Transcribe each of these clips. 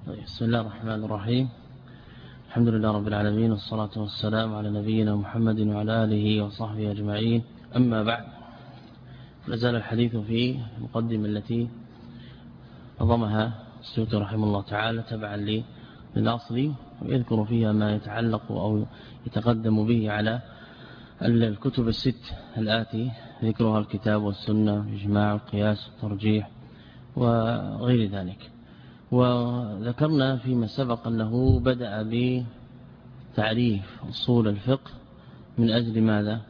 بسم الله الرحمن الرحيم. الحمد لله رب العالمين، والصلاة والسلام على نبينا محمد وعلى آله وصحبه أجمعين. أما بعد، لازال الحديث في المقدمة التي نظمها السيوطي رحمه الله تعالى تبعا للأصل، ويذكر فيها ما يتعلق أو يتقدم به على الكتب الست الآتي ذكرها الكتاب والسنة والإجماع والقياس والترجيح وغير ذلك. وذكرنا فيما سبق أنه بدأ بتعريف أصول الفقه من أجل ماذا؟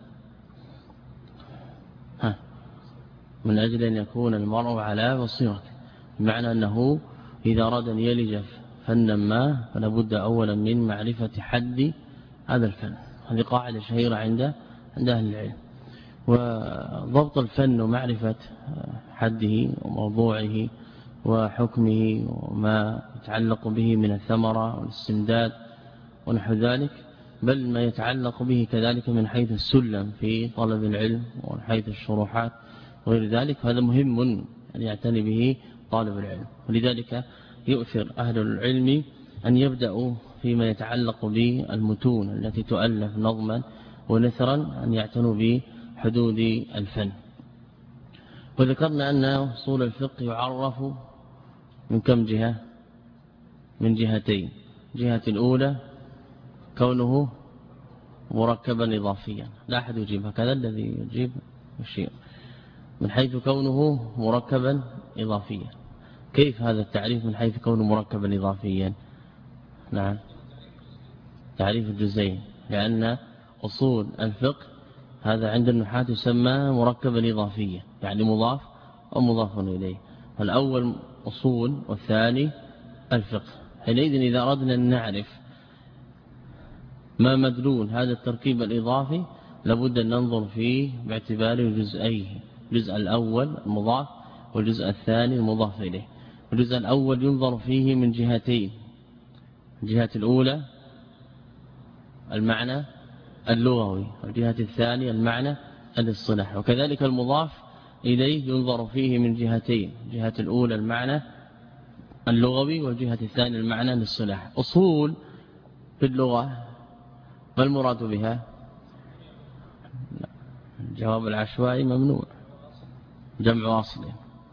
من أجل أن يكون المرء على بصيرة، بمعنى أنه إذا أراد أن يلج فنا ما فلا بد أولا من معرفة حد هذا الفن. هذه قاعدة شهيرة عند أهل العلم. وضبط الفن ومعرفة حده وموضوعه وحكمه وما يتعلق به من الثمرة والاستمداد ونحو ذلك، بل ما يتعلق به كذلك من حيث السلم في طلب العلم ومن حيث الشروحات وغير ذلك، هذا مهم أن يعتني به طالب العلم. ولذلك يؤثر أهل العلم أن يبدأوا فيما يتعلق بالمتون التي تؤلف نظما ونثرا أن يعتنوا بحدود الفن. وذكرنا أن أصول الفقه يعرف من كم جهة؟ من جهتين. جهة الأولى كونه مركبا إضافيا، لا أحد يجيب، هكذا الذي يجيب الشيء من حيث كونه مركبا إضافيا. كيف هذا التعريف من حيث كونه مركبا إضافيا؟ نعم، تعريف الجزئين، لأن أصول الفقه هذا عند النحاة يسمى مركبا إضافيا، يعني مضاف ومضاف إليه. فالأول أصول والثاني الفقه. حينئذ إذا أردنا أن نعرف ما مدلول هذا التركيب الإضافي لابد أن ننظر فيه باعتبار جزئيه، الجزء الأول المضاف والجزء الثاني المضاف إليه. الجزء الأول ينظر فيه من جهتين. الجهة الأولى المعنى اللغوي، والجهة الثانية المعنى الاصطلاحي. وكذلك المضاف إليه ينظر فيه من جهتين، الجهة الأولى المعنى اللغوي والجهة الثانية المعنى الاصطلاحي. أصول في اللغة ما المراد بها؟ الجواب العشوائي ممنوع، جمع أصل.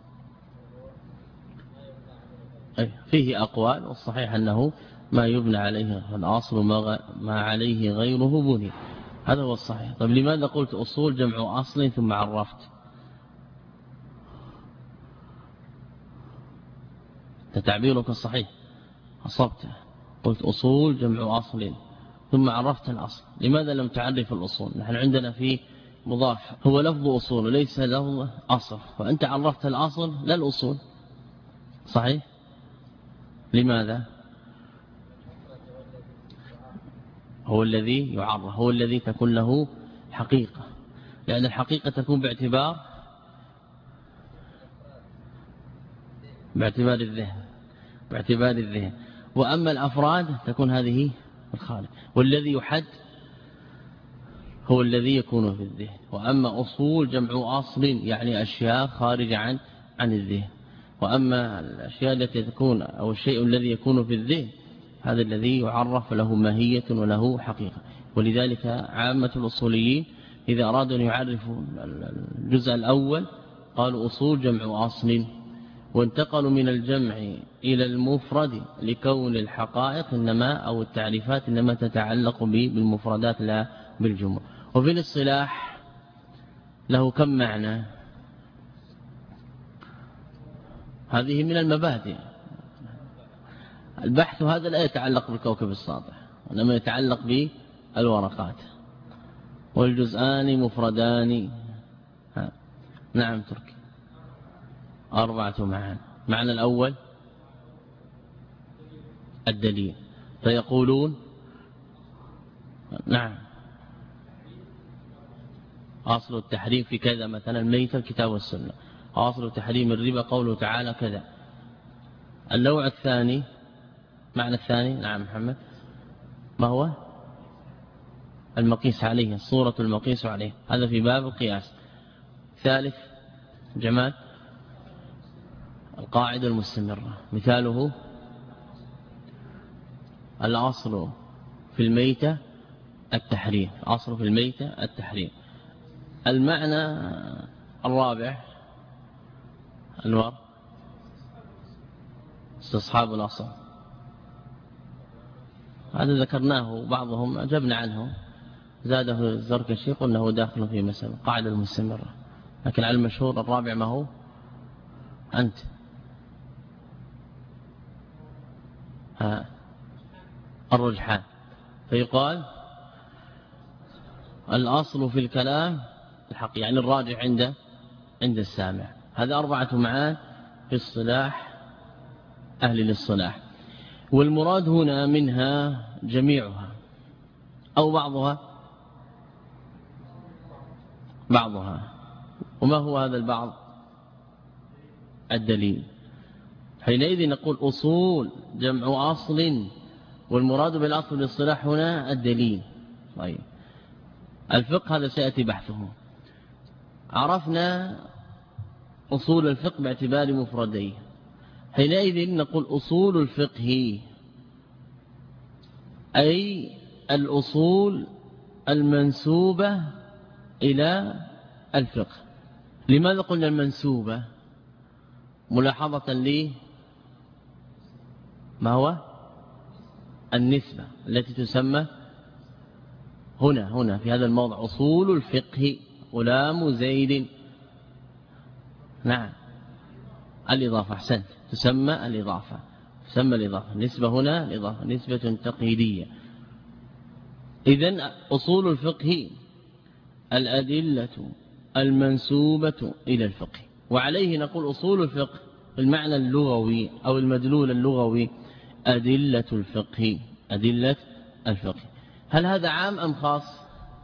فيه أقوال، والصحيح أنه ما يبنى عليه الأصل ما عليه غيره بني، هذا هو الصحيح. طيب لماذا قلت أصول جمع أصل ثم عرفت؟ تعبيرك الصحيح، أصبت، قلت أصول جمع أصل ثم عرفت الأصل. لماذا لم تعرف الأصول؟ نحن عندنا في مضاف هو لفظ أصول وليس له أصل، وأنت عرفت الأصل لا الأصول، صحيح؟ لماذا؟ هو الذي يعرف، هو الذي تكون له حقيقة، لأن الحقيقة تكون باعتبار الذهن، وأما الأفراد تكون هذه الخالق. والذي يحد هو الذي يكون في الذهن. وأما أصول جمع أصل يعني أشياء خارجة عن الذهن. وأما الأشياء التي تكون أو الشيء الذي يكون في الذهن هذا الذي يعرف له ماهية وله حقيقة. ولذلك عامة الأصوليين إذا أرادوا أن يعرفوا الجزء الأول قالوا أصول جمع أصل، وانتقلوا من الجمع إلى المفرد لكون الحقائق إنما أو التعريفات إنما تتعلق بالمفردات لا بالجمع. وفي الاصطلاح له كم معنى؟ هذه من المبادئ. البحث هذا لا يتعلق بالكوكب الساطع، وإنما يتعلق بالورقات. والجزءان مفردان. نعم تركي، 4 معاني. معنى الأول الدليل، فيقولون نعم أصل التحريم في كذا، مثلا الميت الكتاب والسنة. أصل تحريم الربا قوله تعالى كذا. النوع الثاني، معنى الثاني، نعم محمد، ما هو؟ المقيس عليه، الصورة المقيس عليه، هذا في باب القياس. ثالث جمال القاعدة المستمرة، مثاله الأصل في الميتة التحريم، أصل في الميتة التحريم. المعنى الرابع أنور استصحاب الأصل، هذا ذكرناه بعضهم أجبنا عنه، زاده الزركشي قلنا هو داخل في مسألة قاعدة المستمرة، لكن على المشهور الرابع ما هو أنت الرجحان. فيقال الأصل في الكلام الحق، يعني الراجع عند السامع. هذا 4 معان في الصلاح أهل الاصطلاح، والمراد هنا منها جميعها أو بعضها. وما هو هذا البعض؟ الدليل. حينئذ نقول أصول جمع أصل، والمراد بالأصل بالاصطلاح هنا الدليل. طيب الفقه هذا سيأتي بحثه. عرفنا أصول الفقه باعتبار مفرديه، حينئذ نقول أصول الفقه أي الأصول المنسوبة إلى الفقه. لماذا قلنا المنسوبة؟ ملاحظة لي ما هو النسبة التي تسمى هنا في هذا الموضع أصول الفقه. غلام زيد، نعم الإضافة، أحسنت، تسمى الإضافة، نسبة هنا الإضافة نسبة تقييدية. إذن أصول الفقه الأدلة المنسوبة إلى الفقه، وعليه نقول أصول الفقه المعنى اللغوي أو المدلول اللغوي أدلة الفقه. أدلة الفقه، هل هذا عام أم خاص؟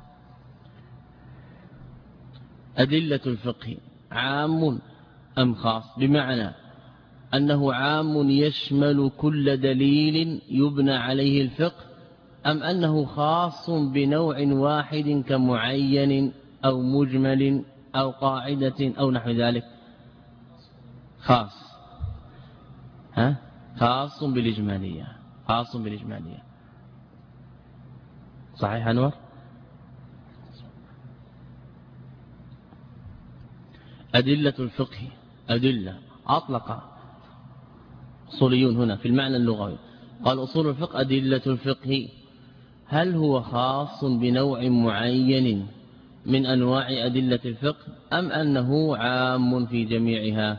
أدلة الفقه عام أم خاص؟ بمعنى أنه عام يشمل كل دليل يبنى عليه الفقه، أم أنه خاص بنوع واحد كمعين أو مجمل أو قاعدة أو نحو ذلك؟ خاص بالإجمالية، خاص بالإجمالية. صحيح أنور؟ أدلة الفقه، أدلة أطلق أصوليون هنا في المعنى اللغوي، قال أصول الفقه أدلة الفقه. هل هو خاص بنوع معين من أنواع أدلة الفقه، أم أنه عام في جميعها؟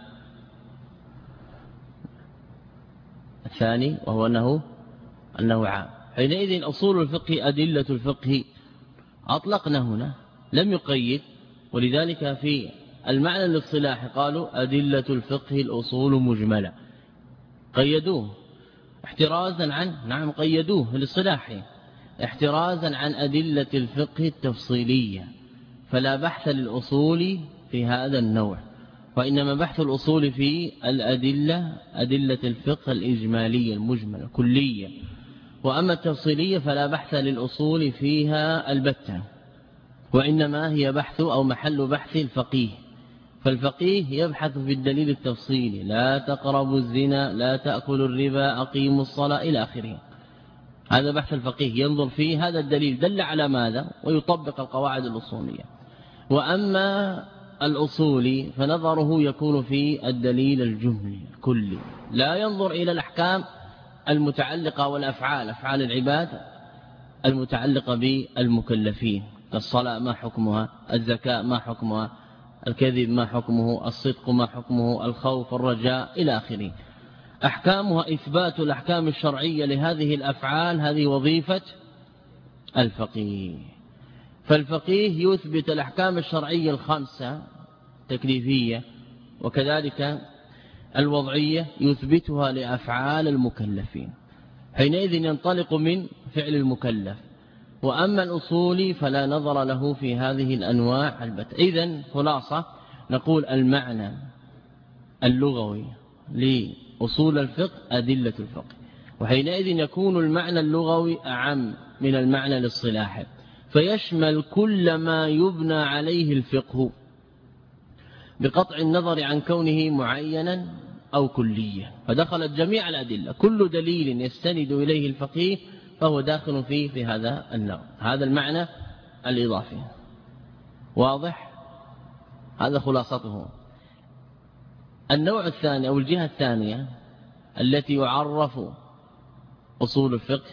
الثاني، وهو أنه عام. حينئذ أصول الفقه أدلة الفقه أطلقنا هنا لم يقيد، ولذلك في المعنى الاصطلاحي قالوا أدلة الفقه الأصول مجملة، قيدوه احترازا عن، نعم قيدوه الاصطلاحي احترازا عن أدلة الفقه التفصيلية، فلا بحث للأصول في هذا النوع، وإنما بحث الأصول في الأدلة، أدلة الفقه الإجمالية المجملة الكلية، وأما التفصيلية فلا بحث للأصول فيها البتة، وإنما هي بحث أو محل بحث الفقيه. فالفقيه يبحث في الدليل التفصيلي، لا تقربوا الزنا، لا تأكلوا الربا، أقيموا الصلاة إلى آخره. هذا بحث الفقيه، ينظر فيه هذا الدليل دل على ماذا ويطبق القواعد الأصولية. وأما الأصولي فنظره يكون في الدليل الجملي الكلي، لا ينظر إلى الأحكام المتعلقة والأفعال، أفعال العباد المتعلقة بالمكلفين، الصلاة ما حكمها، الزكاة ما حكمها، الكذب ما حكمه، الصدق ما حكمه، الخوف، الرجاء إلى آخره. أحكامها إثبات الأحكام الشرعية لهذه الأفعال، هذه وظيفة الفقيه. فالفقيه يثبت الأحكام الشرعية الخمسة تكليفية، وكذلك الوضعية يثبتها لأفعال المكلفين، حينئذ ينطلق من فعل المكلف. وأما الأصولي فلا نظر له في هذه الأنواع البتة. إذن خلاصة نقول المعنى اللغوي لأصول الفقه أدلة الفقه، وحينئذ يكون المعنى اللغوي أعم من المعنى الاصطلاحي، فيشمل كل ما يبنى عليه الفقه بقطع النظر عن كونه معينا أو كلية، فدخلت جميع الأدلة. كل دليل يستند إليه الفقيه فهو داخل في هذا النوع. هذا المعنى الإضافي واضح؟ هذا خلاصته. النوع الثاني أو الجهة الثانية التي يعرف أصول الفقه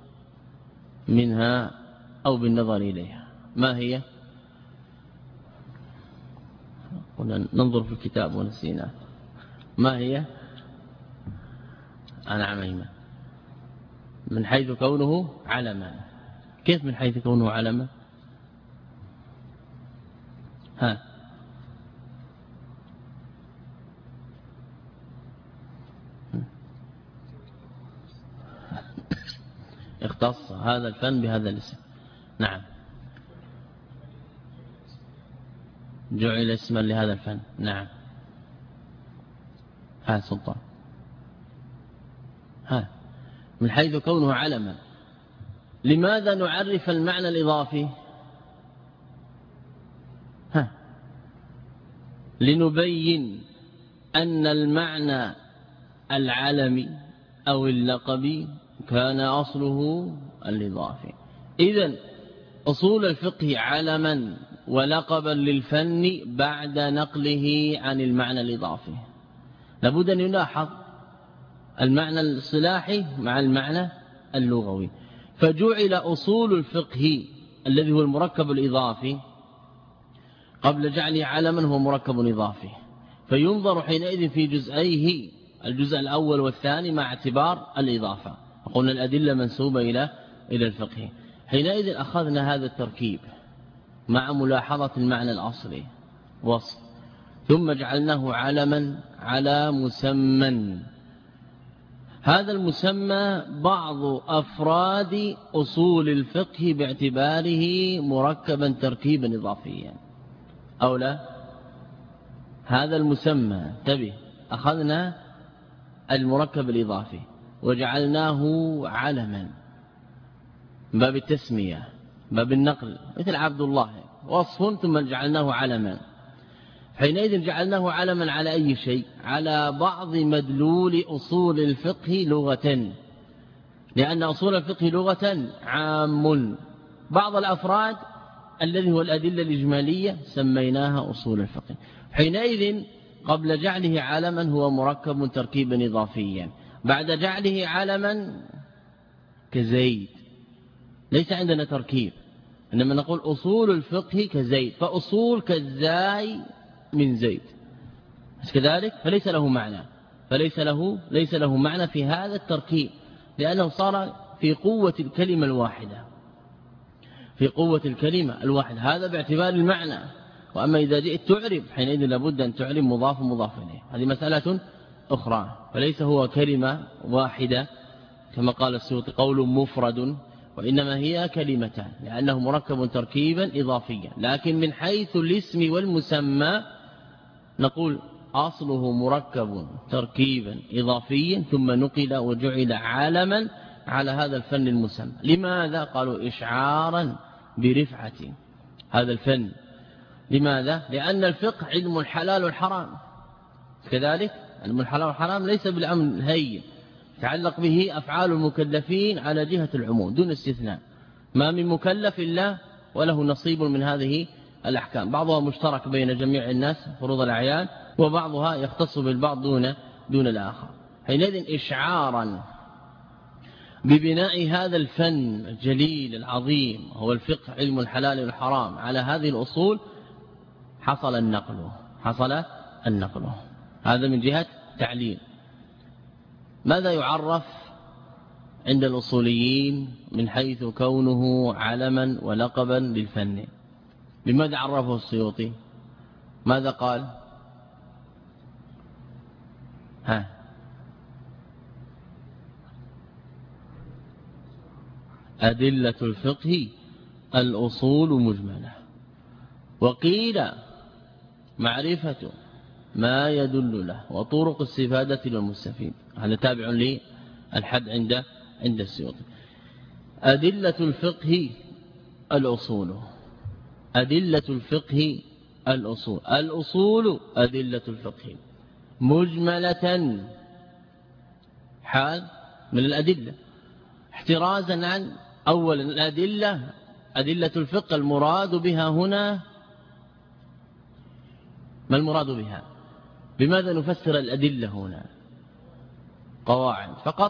منها أو بالنظر إليها ما هي؟ ننظر في الكتاب ونسينا. ما هي؟ أنا عميمة. من حيث كونه علما. كيف من حيث كونه علما؟ ها اختص هذا الفن بهذا الاسم. نعم، جعل اسما لهذا الفن. نعم. ها سلطان. ها من حيث كونه علما. لماذا نعرف المعنى الإضافي؟ ها لنبين أن المعنى العلمي أو اللقبي كان أصله الإضافي. إذن أصول الفقه علما ولقبا للفن بعد نقله عن المعنى الإضافي. لابد أن يلاحظ المعنى الصلاحي مع المعنى اللغوي. فجعل أصول الفقه الذي هو المركب الإضافي قبل جعله علما هو مركب إضافي، فينظر حينئذ في جزئيه، الجزء الأول والثاني مع اعتبار الإضافة. قلنا الأدلة منسوبة إلى الفقه. حينئذ أخذنا هذا التركيب مع ملاحظة المعنى الأصلي وصف، ثم جعلناه علما على مسمى. هذا المسمى بعض أفراد أصول الفقه باعتباره مركبا تركيبا إضافيا أو لا. هذا المسمى انتبه، أخذنا المركب الإضافي وجعلناه علما باب التسمية باب النقل، مثل عبد الله وصف ثم جعلناه علما. حينئذ جعلناه علما على أي شيء؟ على بعض مدلول أصول الفقه لغة، لأن أصول الفقه لغة عام. بعض الأفراد الذي هو الأدلة الإجمالية سميناها أصول الفقه. حينئذ قبل جعله علما هو مركب تركيبا إضافيا، بعد جعله علما كزيد. ليس عندنا تركيب، إنما نقول أصول الفقه كزيد، فأصول كالزاي من زيد كذلك، فليس له معنى، ليس له معنى في هذا التركيب، لأنه صار في قوة الكلمة الواحدة، في قوة الكلمة الواحدة. هذا باعتبار المعنى. وأما إذا جئت تعرب حينئذ لابد أن تعرب مضاف مضاف إليه، هذه مسألة أخرى. فليس هو كلمة واحدة كما قال السيوطي قول مفرد، وإنما هي كلمتان لأنه مركب تركيبا إضافيا. لكن من حيث الاسم والمسمى نقول أصله مركب تركيبا إضافيا ثم نقل وجعل عالما على هذا الفن المسمى. لماذا؟ قالوا إشعارا برفعة هذا الفن. لماذا؟ لأن الفقه علم الحلال والحرام، كذلك علم الحلال والحرام ليس بالأمر الهين، يتعلق به أفعال المكلفين على جهة العموم دون استثناء. ما من مكلف إلا وله نصيب من هذه الأحكام، بعضها مشترك بين جميع الناس فروض الأعيان، وبعضها يختص بالبعض دون الآخر. حينئذ إشعارا ببناء هذا الفن الجليل العظيم هو الفقه علم الحلال والحرام على هذه الأصول حصل النقل. هذا من جهة تعليل. ماذا يعرف عند الأصوليين من حيث كونه علما ولقبا للفن؟ بماذا عرفه السيوطي؟ ماذا قال؟ أدلة الفقه الأصول مجملة، وقيل معرفة ما يدل له وطرق الاستفادة للمستفيد. هذا تابع للحد عند السيوطي. أدلة الفقه الأصول، أدلة الفقه الأصول، الأصول أدلة الفقه. مجملة حال من الأدلة، احترازا عن أولا الأدلة أدلة الفقه المراد بها هنا ما المراد بها؟ بماذا نفسر الأدلة هنا؟ قواعد فقط؟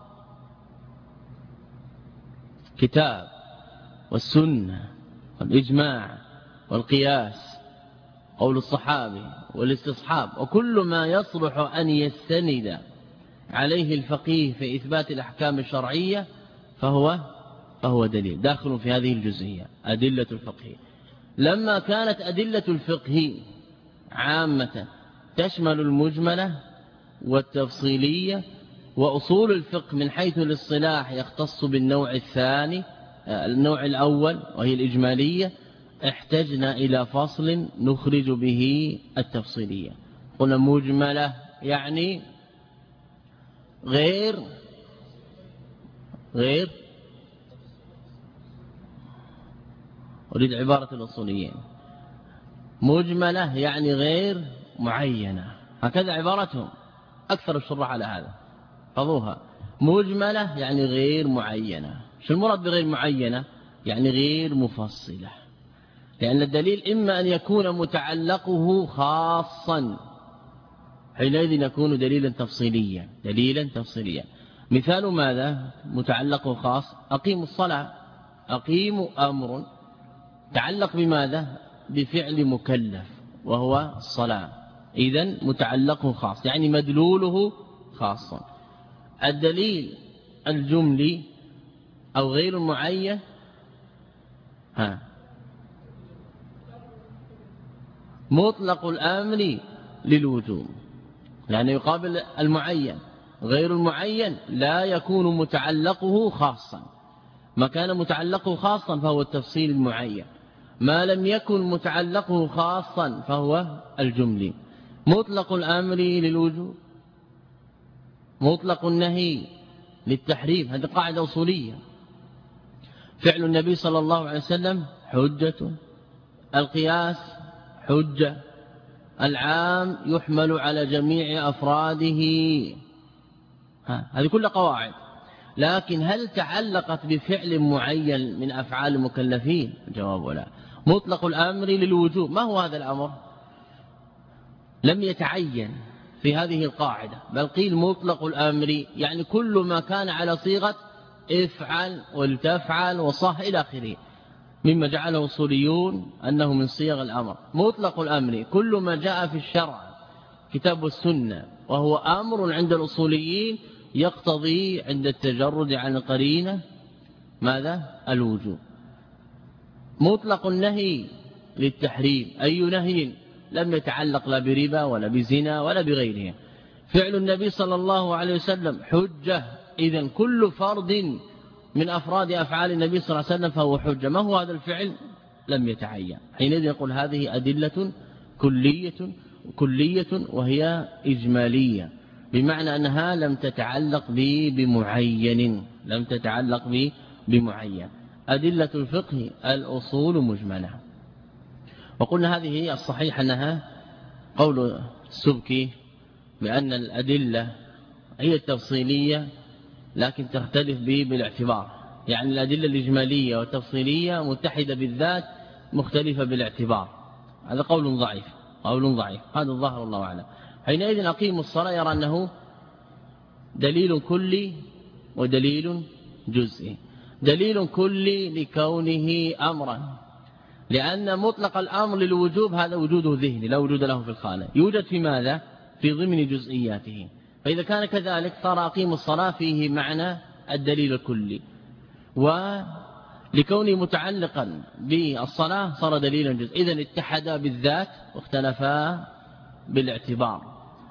كتاب والسنة والإجماع والقياس، قول الصحابي والاستصحاب، وكل ما يصلح أن يستند عليه الفقيه في إثبات الأحكام الشرعية فهو دليل داخل في هذه الجزئية أدلة الفقه. لما كانت أدلة الفقه عامة تشمل المجملة والتفصيلية، وأصول الفقه من حيث الاصطلاح يختص بالنوع الثاني النوع الأول وهي الإجمالية، احتجنا إلى فصل نخرج به التفصيلية. قلنا مجملة يعني غير أريد عبارة الأصوليين، مجملة يعني غير معينة، هكذا عبارتهم أكثر الشراح على هذا فضوها. مجملة يعني غير معينة. شو المراد بغير معينة؟ يعني غير مفصلة، لأن الدليل إما أن يكون متعلقه خاصا، حينئذ يكون دليلا تفصيليا. مثال ماذا متعلقه خاص؟ أقيموا الصلاة، أقيموا أمر تعلق بماذا؟ بفعل مكلف وهو الصلاة، إذن متعلقه خاص يعني مدلوله خاصا. الدليل الجملي أو غير معين مطلق الأمر للوجوب، يعني يقابل المعين. غير المعين لا يكون متعلقه خاصا، ما كان متعلقه خاصا فهو التفصيل المعين، ما لم يكن متعلقه خاصا فهو الجملي. مطلق الأمر للوجوب، مطلق النهي للتحريم، هذه قاعدة أصولية. فعل النبي صلى الله عليه وسلم حجة، القياس حجة، العام يحمل على جميع أفراده، هذه كلها قواعد. لكن هل تعلقت بفعل معين من أفعال المكلفين؟ الجواب لا. مطلق الأمر للوجوب، ما هو هذا الأمر؟ لم يتعين في هذه القاعدة، بل قيل مطلق الأمر يعني كل ما كان على صيغة افعل ولتفعل وصح إلى آخره، مما جعله الأصوليون أنه من صيغ الأمر. مطلق الأمر كل ما جاء في الشرع كتاب السنة وهو أمر عند الأصوليين يقتضي عند التجرد عن القرينة ماذا؟ الوجوب. مطلق النهي للتحريم، أي نهي لم يتعلق لا بربا ولا بزنا ولا بغيره. فعل النبي صلى الله عليه وسلم حجة، إذن كل فرد من أفراد أفعال النبي صلى الله عليه وسلم فهو حجة. ما هو هذا الفعل؟ لم يتعين، حينئذ يقول هذه أدلة كلية وهي إجمالية، بمعنى أنها لم تتعلق بمعين. أدلة الفقه الأصول مجملة. وقلنا هذه هي الصحيح أنها قول السبكي بأن الأدلة هي التفصيلية لكن تختلف بالاعتبار، يعني الأدلة الإجمالية والتفصيلية متحدة بالذات مختلفة بالاعتبار. هذا قول ضعيف هذا الظاهر الله أعلم. حينئذ أقيموا الصلاة يرى أنه دليل كلي ودليل جزئي. دليل كلي لكونه أمرا، لأن مطلق الأمر للوجوب هذا وجوده ذهني لا وجود له في الخالق، يوجد في ماذا؟ في ضمن جزئياته. فإذا كان كذلك صار أقيموا الصلاة فيه معنى الدليل الكلي، ولكونه متعلقا بالصلاة صار دليلا جزئيا. إذن اتحدا بالذات واختلفا بالاعتبار،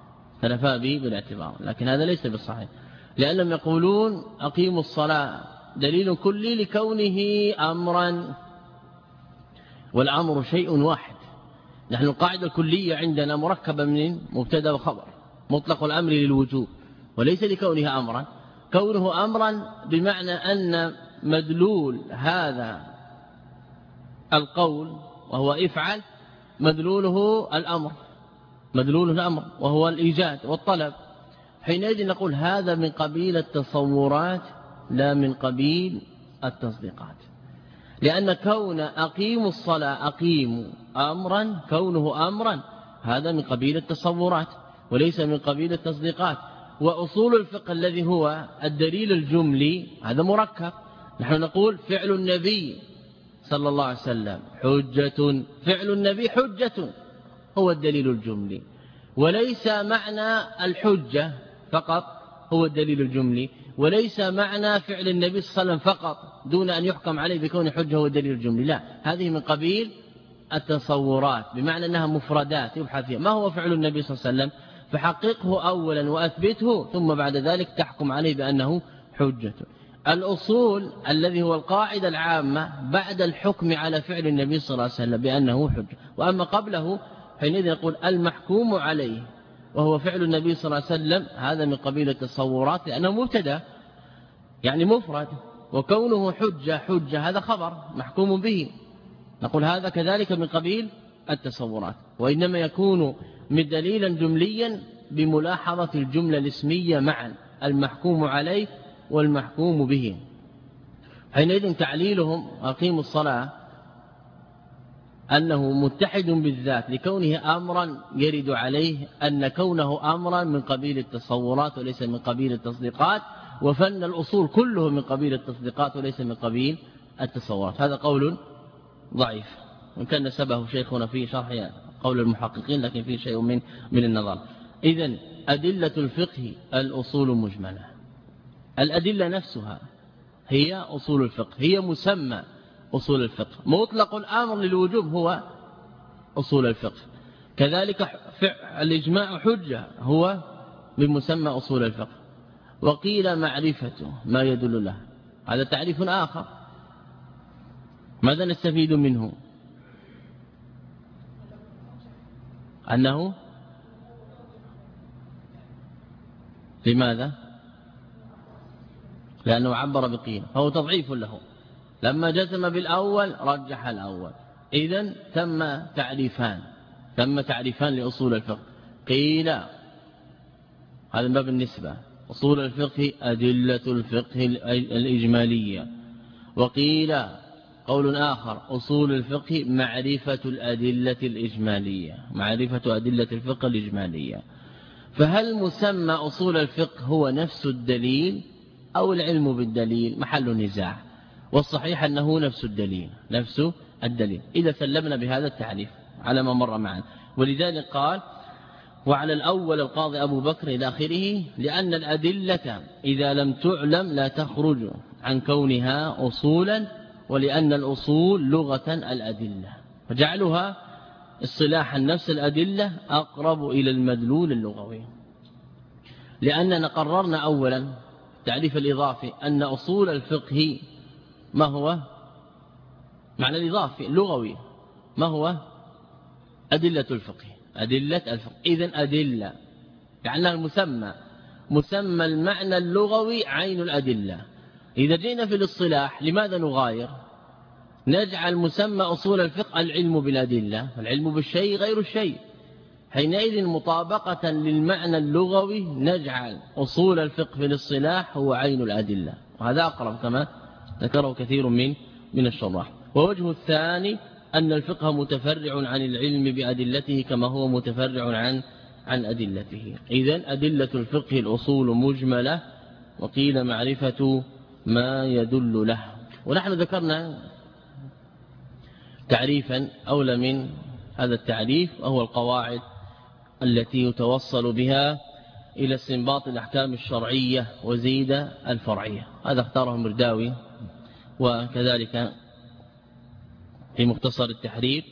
لكن هذا ليس بالصحيح، لأنهم يقولون أقيموا الصلاة دليل كلي لكونه أمرا، والأمر شيء واحد. نحن القاعدة الكلية عندنا مركبة من مبتدا وخبر، مطلق الأمر للوجوب وليس لكونه أمرا. كونه أمرا بمعنى أن مدلول هذا القول وهو افعل مدلوله الأمر، مدلول الأمر وهو الإيجاد والطلب. حينئذ نقول هذا من قبيل التصورات لا من قبيل التصديقات، لأن كون أقيموا الصلاة أقيموا أمرا، كونه أمرا هذا من قبيل التصورات وليس من قبيل التصديقات. وأصول الفقه الذي هو الدليل الجملي هذا مركب. نحن نقول فعل النبي صلى الله عليه وسلم حجة، فعل النبي حجة هو الدليل الجملي، وليس معنى الحجة فقط هو الدليل الجملي، وليس معنى فعل النبي صلى الله عليه وسلم فقط دون أن يحكم عليه بكون حجة هو الدليل الجملي. لا، هذه من قبيل التصورات، بمعنى أنها مفردات يبحث فيها ما هو فعل النبي صلى الله عليه وسلم فحققه أولا وأثبته، ثم بعد ذلك تحكم عليه بأنه حجة. الأصول الذي هو القاعدة العامة بعد الحكم على فعل النبي صلى الله عليه وسلم بأنه حجة. وأما قبله حينئذ نقول المحكوم عليه وهو فعل النبي صلى الله عليه وسلم هذا من قبيل التصورات، لأنه مبتدا يعني مفرد، وكونه حجة هذا خبر محكوم به، نقول هذا كذلك من قبيل التصورات. وإنما يكون من دليلا جمليا بملاحظة الجملة الاسمية معا، المحكوم عليه والمحكوم به. حينئذ تعليلهم أقيموا الصلاة أنه متحد بالذات لكونه أمرا يرد عليه أن كونه أمرا من قبيل التصورات وليس من قبيل التصديقات، وفن الأصول كله من قبيل التصديقات وليس من قبيل التصورات. هذا قول ضعيف، وإن كان نسبه شيخنا في شرح قول المحققين، لكن فيه شيء من النظر. إذن أدلة الفقه الأصول مجملة، الأدلة نفسها هي أصول الفقه، هي مسمى أصول الفقه. مطلق الأمر للوجوب هو أصول الفقه، كذلك الإجماع حجة هو من مسمى أصول الفقه. وقيل معرفة ما يدل له، هذا تعريف آخر. ماذا نستفيد منه؟ أنه لماذا؟ لأنه عبر بقيل، فهو تضعيف له. لما جزم بالأول رجح الأول. إذن تم تعريفان لأصول الفقه. قيل هذا باب النسبة، أصول الفقه أدلة الفقه الإجمالية. وقيل قول آخر أصول الفقه معرفة الأدلة الإجمالية، معرفة أدلة الفقه الإجمالية. فهل مسمى أصول الفقه هو نفس الدليل أو العلم بالدليل؟ محل نزاع، والصحيح أنه نفس الدليل إذا سلمنا بهذا التعريف على ما مر معنا. ولذلك قال وعلى الأول القاضي أبو بكر إلى آخره، لأن الأدلة إذا لم تعلم لا تخرج عن كونها أصولا، ولأن الأصول لغة الأدلة، فجعلها اصطلاحا نفس الأدلة أقرب إلى المدلول اللغوي. لأننا قررنا أولا تعريف الإضافي أن أصول الفقه ما هو معنى الإضافي اللغوي، ما هو أدلة الفقه، إذن أدلة جعلنا مسمى المعنى اللغوي عين الأدلة. إذا جينا في الاصطلاح لماذا نغاير؟ نجعل مسمى أصول الفقه العلم بالأدلة، العلم بالشيء غير الشيء. حينئذ مطابقة للمعنى اللغوي نجعل أصول الفقه في الاصطلاح هو عين الأدلة، وهذا أقرب كما ذكره كثير من الشراح. ووجه الثاني أن الفقه متفرع عن العلم بأدلته كما هو متفرع عن أدلته. إذن أدلة الفقه الأصول مجملة، وقيل معرفة ما يدل له. ونحن ذكرنا تعريفا أولى من هذا التعريف، وهو القواعد التي يتوصل بها إلى استنباط الأحكام الشرعية وزيد الفرعية. هذا اختاره المرداوي، وكذلك في مختصر التحرير،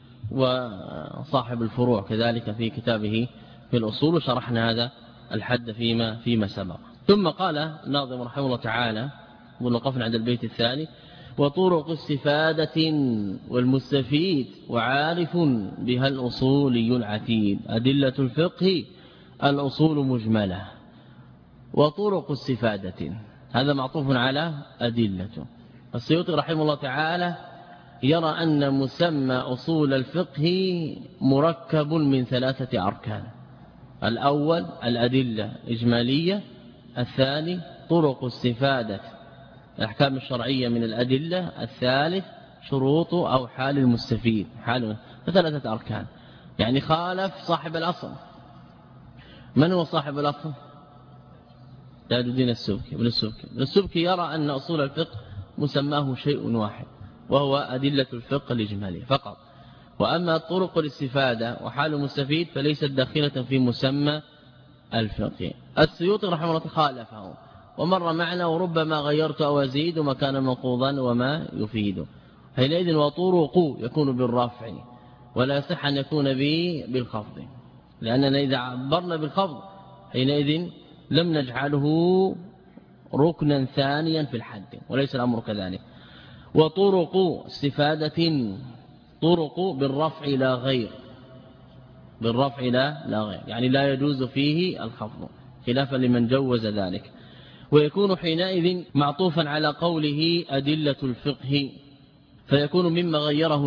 وصاحب الفروع كذلك في كتابه في الأصول، وشرحنا هذا الحد فيما سبق. ثم قال الناظم رحمه الله تعالى، ونقفنا عند البيت الثاني: وطرق استفادة والمستفيد وعارف بها الأصولي العتيد. أدلة الفقه الأصول مجملة. وطرق استفادة هذا معطوف على أدلة. السيوطي رحمه الله تعالى يرى أن مسمى أصول الفقه مركب من 3 أركان. الأول الأدلة إجمالية، الثاني طرق استفادة الأحكام الشرعية من الأدلة، الثالث شروط أو حال المستفيد. 3 أركان. يعني خالف صاحب الأصل. من هو صاحب الأصل؟ تاج الدين السبكي. ابن السبكي يرى أن أصول الفقه مسماه شيء واحد، وهو أدلة الفقه الإجمالية فقط. وأما طرق الاستفادة وحال المستفيد فليست داخلة في مسمى الفقه. السيوطي رحمه الله خالفه ومر معنا، وربما غيرت أو أزيد ما كان منقوضا وما يفيد. حينئذ وطرق يكون بالرفع، ولا يصح أن يكون بالخفض، لأننا إذا عبرنا بالخفض حينئذ لم نجعله ركنا ثانيا في الحد، وليس الأمر كذلك. وطرق استفادة، طرق بالرفع لا غير، بالرفع لا غير، يعني لا يجوز فيه الخفض خلافا لمن جوز ذلك. ويكون حينئذ معطوفا على قوله أدلة الفقه، فيكون مما غيره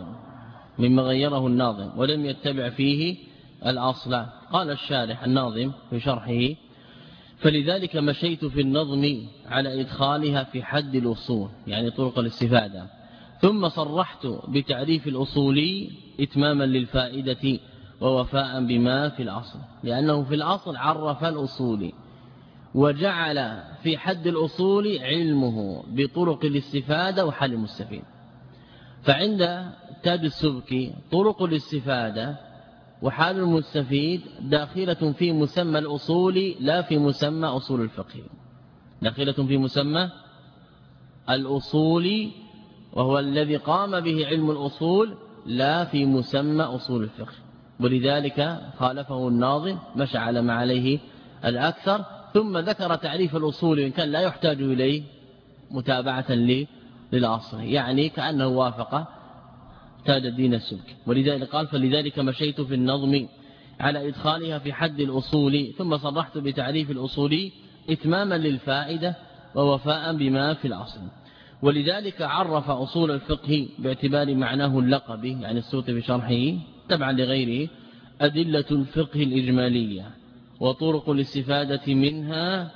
الناظم ولم يتبع فيه الأصل. قال الشارح الناظم في شرحه: فلذلك مشيت في النظم على إدخالها في حد الأصول، يعني طرق الاستفادة، ثم صرحت بتعريف الأصولي إتماما للفائدة ووفاء بما في الأصل، لأنه في الأصل عرف الأصول وجعل في حد الأصول علمه بطرق الاستفادة وحل المستفيد. فعند تاج السبكي طرق الاستفادة وحال المستفيد داخلة في مسمى الأصول لا في مسمى أصول الفقه، داخلة في مسمى الأصول وهو الذي قام به علم الأصول لا في مسمى أصول الفقه. ولذلك خالفه الناظم، مشى على ما عليه الأكثر، ثم ذكر تعريف الأصول وإن كان لا يحتاج إليه متابعة للأصل، يعني كأنه وافق تاج الدين السبكي. ولذلك قال: فلذلك مشيت في النظم على إدخالها في حد الأصول، ثم صرحت بتعريف الأصول إتماما للفائدة ووفاء بما في الأصل. ولذلك عرف أصول الفقه باعتبار معناه اللقبي، يعني السيوطي بشرحه تبعا لغيره: أدلة الفقه الإجمالية وطرق الاستفادة منها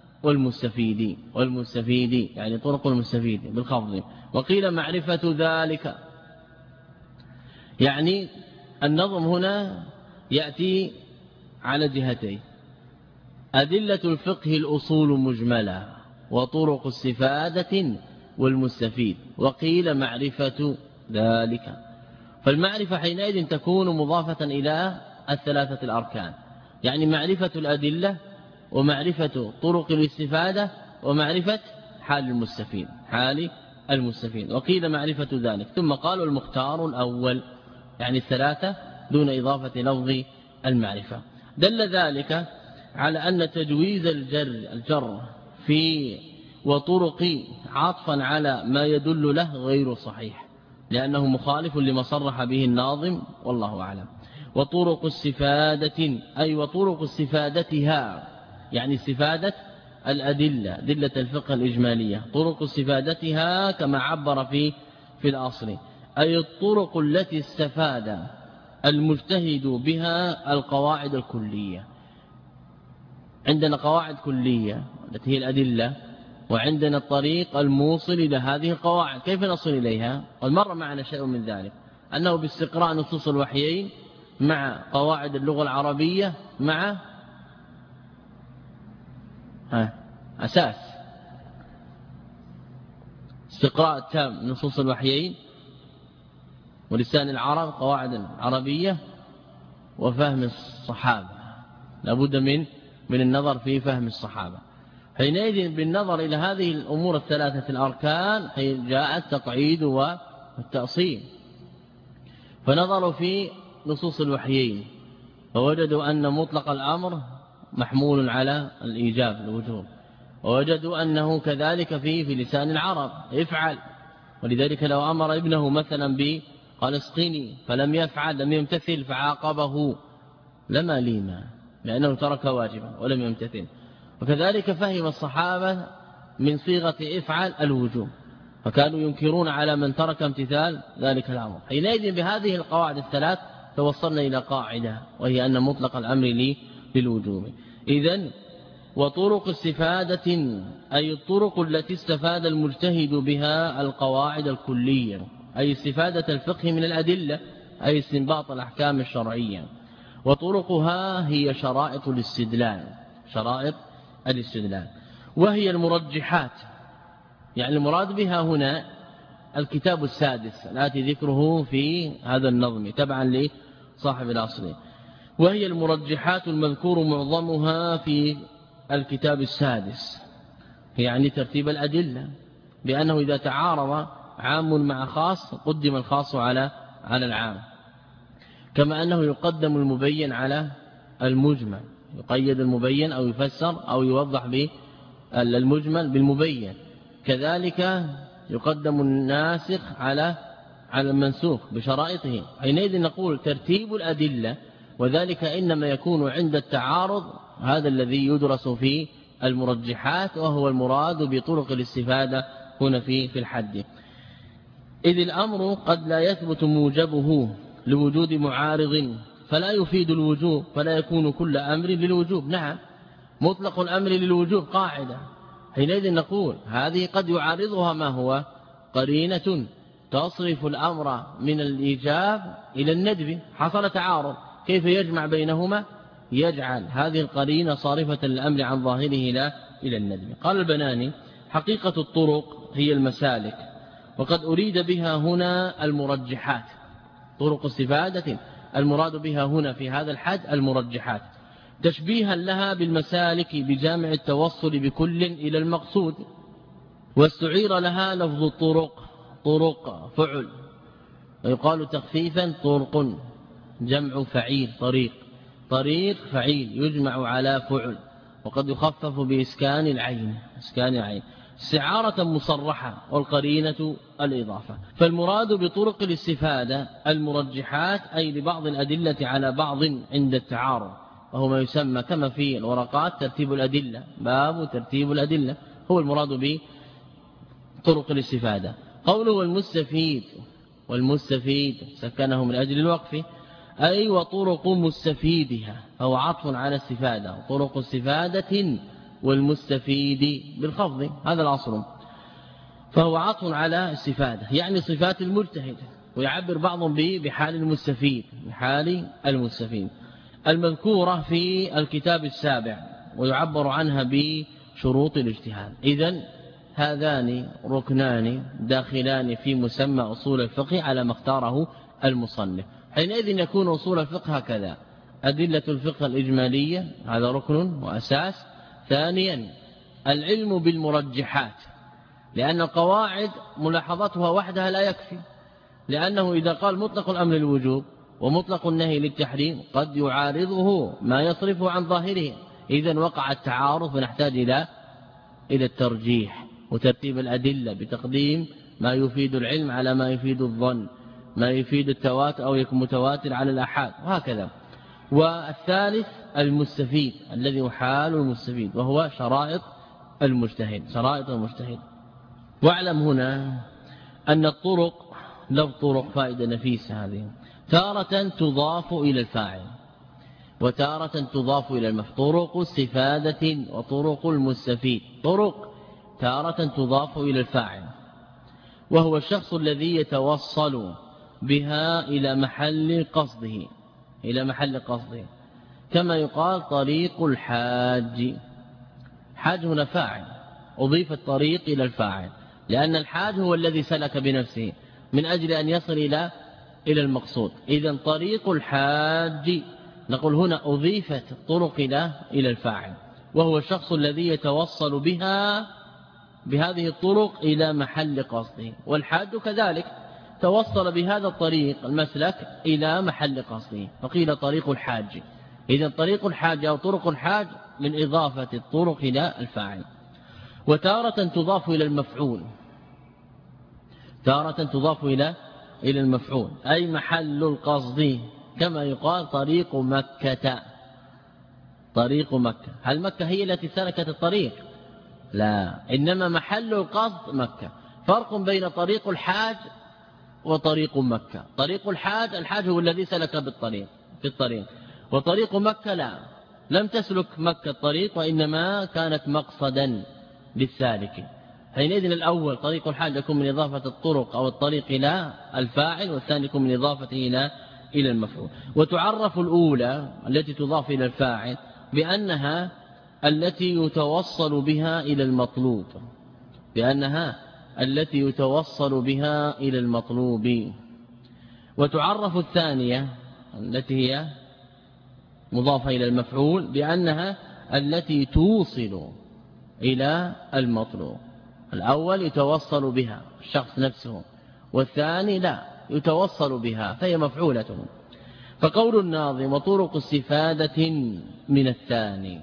والمستفيد يعني طرق المستفيد بالخفض. وقيل معرفة ذلك، يعني النظم هنا يأتي على جهتين: أدلة الفقه الأصول مجملة وطرق استفادة والمستفيد. وقيل معرفة ذلك، فالمعرفة حينئذ تكون مضافة إلى 3 الأركان، يعني معرفة الأدلة ومعرفة طرق الاستفادة ومعرفة حال المستفيد. وقيل معرفة ذلك. ثم قالوا المختار الأول، يعني 3 دون إضافة لفظ المعرفة. دل ذلك على أن تجويز الجر في وطرق عطفا على ما يدل له غير صحيح، لأنه مخالف لما صرح به الناظم والله أعلم. وطرق استفادة أي وطرق استفادتها، يعني استفادة الأدلة، أدلة الفقه الإجمالية، طرق استفادتها كما عبر في الأصل، أي الطرق التي استفاد المجتهد بها القواعد الكلية. عندنا قواعد كلية التي هي الأدلة، وعندنا الطريق الموصل إلى هذه القواعد، كيف نصل إليها؟ والمرة معنا شيء من ذلك، أنه باستقراء نصوص الوحيين مع قواعد اللغة العربية مع أساس استقراء تام نصوص الوحيين ولسان العرب قواعد العربية وفهم الصحابة. لابد من النظر في فهم الصحابة. حينئذ بالنظر إلى هذه الأمور 3 الأركان جاء التقعيد والتأصيل. فنظروا في نصوص الوحيين فوجدوا أن مطلق الأمر محمول على الإيجاب الوجوب، ووجدوا أنه كذلك في لسان العرب افعل. ولذلك لو أمر ابنه مثلا قال اسقني فلم يفعل لم يمتثل فعاقبه لما ليما، لأنه ترك واجبا ولم يمتثل. وكذلك فهم الصحابة من صيغة افعل الوجوب، فكانوا ينكرون على من ترك امتثال ذلك الأمر. حينئذ بهذه القواعد الثلاث توصلنا إلى قاعدة، وهي أن مطلق الأمر للوجوب. إذن وطرق استفادة أي الطرق التي استفاد المجتهد بها القواعد الكلية، أي استفادة الفقه من الأدلة، أي استنباط الأحكام الشرعية. وطرقها هي شرائط الاستدلال، شرائط الاستدلال، وهي المرجحات. يعني المراد بها هنا الكتاب السادس الآتي ذكره في هذا النظم تبعا لصاحب الأصل. وهي المرجحات المذكور معظمها في الكتاب السادس، يعني ترتيب الأدلة، بأنه إذا تعارض عام مع خاص قدم الخاص على العام، كما أنه يقدم المبين على المجمل، يقيد المبين أو يفسر أو يوضح بالمجمل بالمبين. كذلك يقدم الناسخ على المنسوخ بشرائطه. حينئذ نقول ترتيب الأدلة، وذلك إنما يكون عند التعارض، هذا الذي يدرس في المرجحات، وهو المراد بطرق الاستفادة هنا في الحد. إذ الأمر قد لا يثبت موجبه لوجود معارض فلا يفيد الوجوب، فلا يكون كل أمر للوجوب. نعم، مطلق الأمر للوجوب قاعدة. حينئذ نقول هذه قد يعارضها ما هو قرينة تصرف الأمر من الإيجاب إلى الندب، حصل تعارض، كيف يجمع بينهما؟ يجعل هذه القرينة صارفة الأمر عن ظاهره إلى الندب. قال البناني: حقيقة الطرق هي المسالك، وقد أريد بها هنا المرجحات. طرق استفادة المراد بها هنا في هذا الحد المرجحات، تشبيها لها بالمسالك بجامع التوصل بكل إلى المقصود. واستعير لها لفظ الطرق، طرق فعل، ويقال تخفيفا طرق جمع فعيل، طريق فعيل يجمع على فعل، وقد يخفف بإسكان العين، استعارة مصرحة، والقرينة الإضافة. فالمراد بطرق الاستفادة المرجحات، أي لبعض الأدلة على بعض عند التعارض، وهو ما يسمى كما في الورقات ترتيب الأدلة، باب ترتيب الأدلة، هو المراد بطرق الاستفادة. قوله والمستفيد سكنه من أجل الوقف، أي وطرق مستفيدها، فهو عطف على استفادة، طرق استفادة والمستفيد بالخفض، هذا الأصل، فهو عطف على استفادة، يعني صفات المجتهد، ويعبر بعضهم به بحال المستفيد، بحال المستفيد المذكورة في الكتاب السابع، ويعبر عنها بشروط الاجتهاد. إذن هذان ركنان داخلان في مسمى أصول الفقه على ما اختاره المصنف. حينئذ يكون أصول الفقه هكذا: أدلة الفقه الإجمالية، هذا ركن وأساس. ثانيا العلم بالمرجحات، لأن القواعد ملاحظتها وحدها لا يكفي، لأنه إذا قال مطلق الأمر للوجوب ومطلق النهي للتحريم قد يعارضه ما يصرفه عن ظاهره، إذن وقع التعارض، فنحتاج إلى الترجيح وترتيب الأدلة بتقديم ما يفيد العلم على ما يفيد الظن، ما يفيد التواتر أو يكون متواتر على الأحاد، وهكذا. والثالث المستفيد الذي يحال المستفيد، وهو شرائط المجتهد. واعلم هنا أن الطرق لفظ طرق فائدة نفيسة هذه، تارة تضاف إلى الفاعل وتارة تضاف إلى المفعول. طرق استفادة وطرق المستفيد، طرق تارة تضاف إلى الفاعل، وهو الشخص الذي يتوصل بها إلى محل قصده، كما يقال طريق الحاج. حاج هنا فاعل، أضيف الطريق إلى الفاعل، لأن الحاج هو الذي سلك بنفسه من أجل أن يصل إلى المقصود. إذن طريق الحاج، نقول هنا أضيفت الطرق إلى الفاعل، وهو الشخص الذي يتوصل بهذه الطرق إلى محل قصده. والحاج كذلك توصل بهذا الطريق المسلك إلى محل قصده، فقيل طريق الحاج. إذن طريق الحاج أو طرق الحاج من إضافة الطرق إلى الفاعل. وتارة تضاف إلى المفعول، تارة تضاف إلى المفعول، أي محل القصد، كما يقال طريق مكة. هل مكة هي التي سلكت الطريق؟ لا، إنما محل القصد مكة. فرق بين طريق الحاج وطريق مكة. طريق الحاج هو الذي سلك في الطريق، وطريق مكة لا، لم تسلك مكة الطريق وإنما كانت مقصدا للسالك. حينئذ الأول طريق الحاج يكون من إضافة الطرق أو الطريق إلى الفاعل، والثاني يكون من إضافته إلى المفعول. وتعرف الأولى التي تضاف إلى الفاعل بأنها التي يتوصل بها إلى المطلوب، وتعرف الثانية التي هي مضافة إلى المفعول بأنها التي توصل إلى المطلوب. الأول يتوصل بها الشخص نفسه، والثاني لا يتوصل بها فهي مفعولة. فقول الناظم وطرق استفادة من الثاني،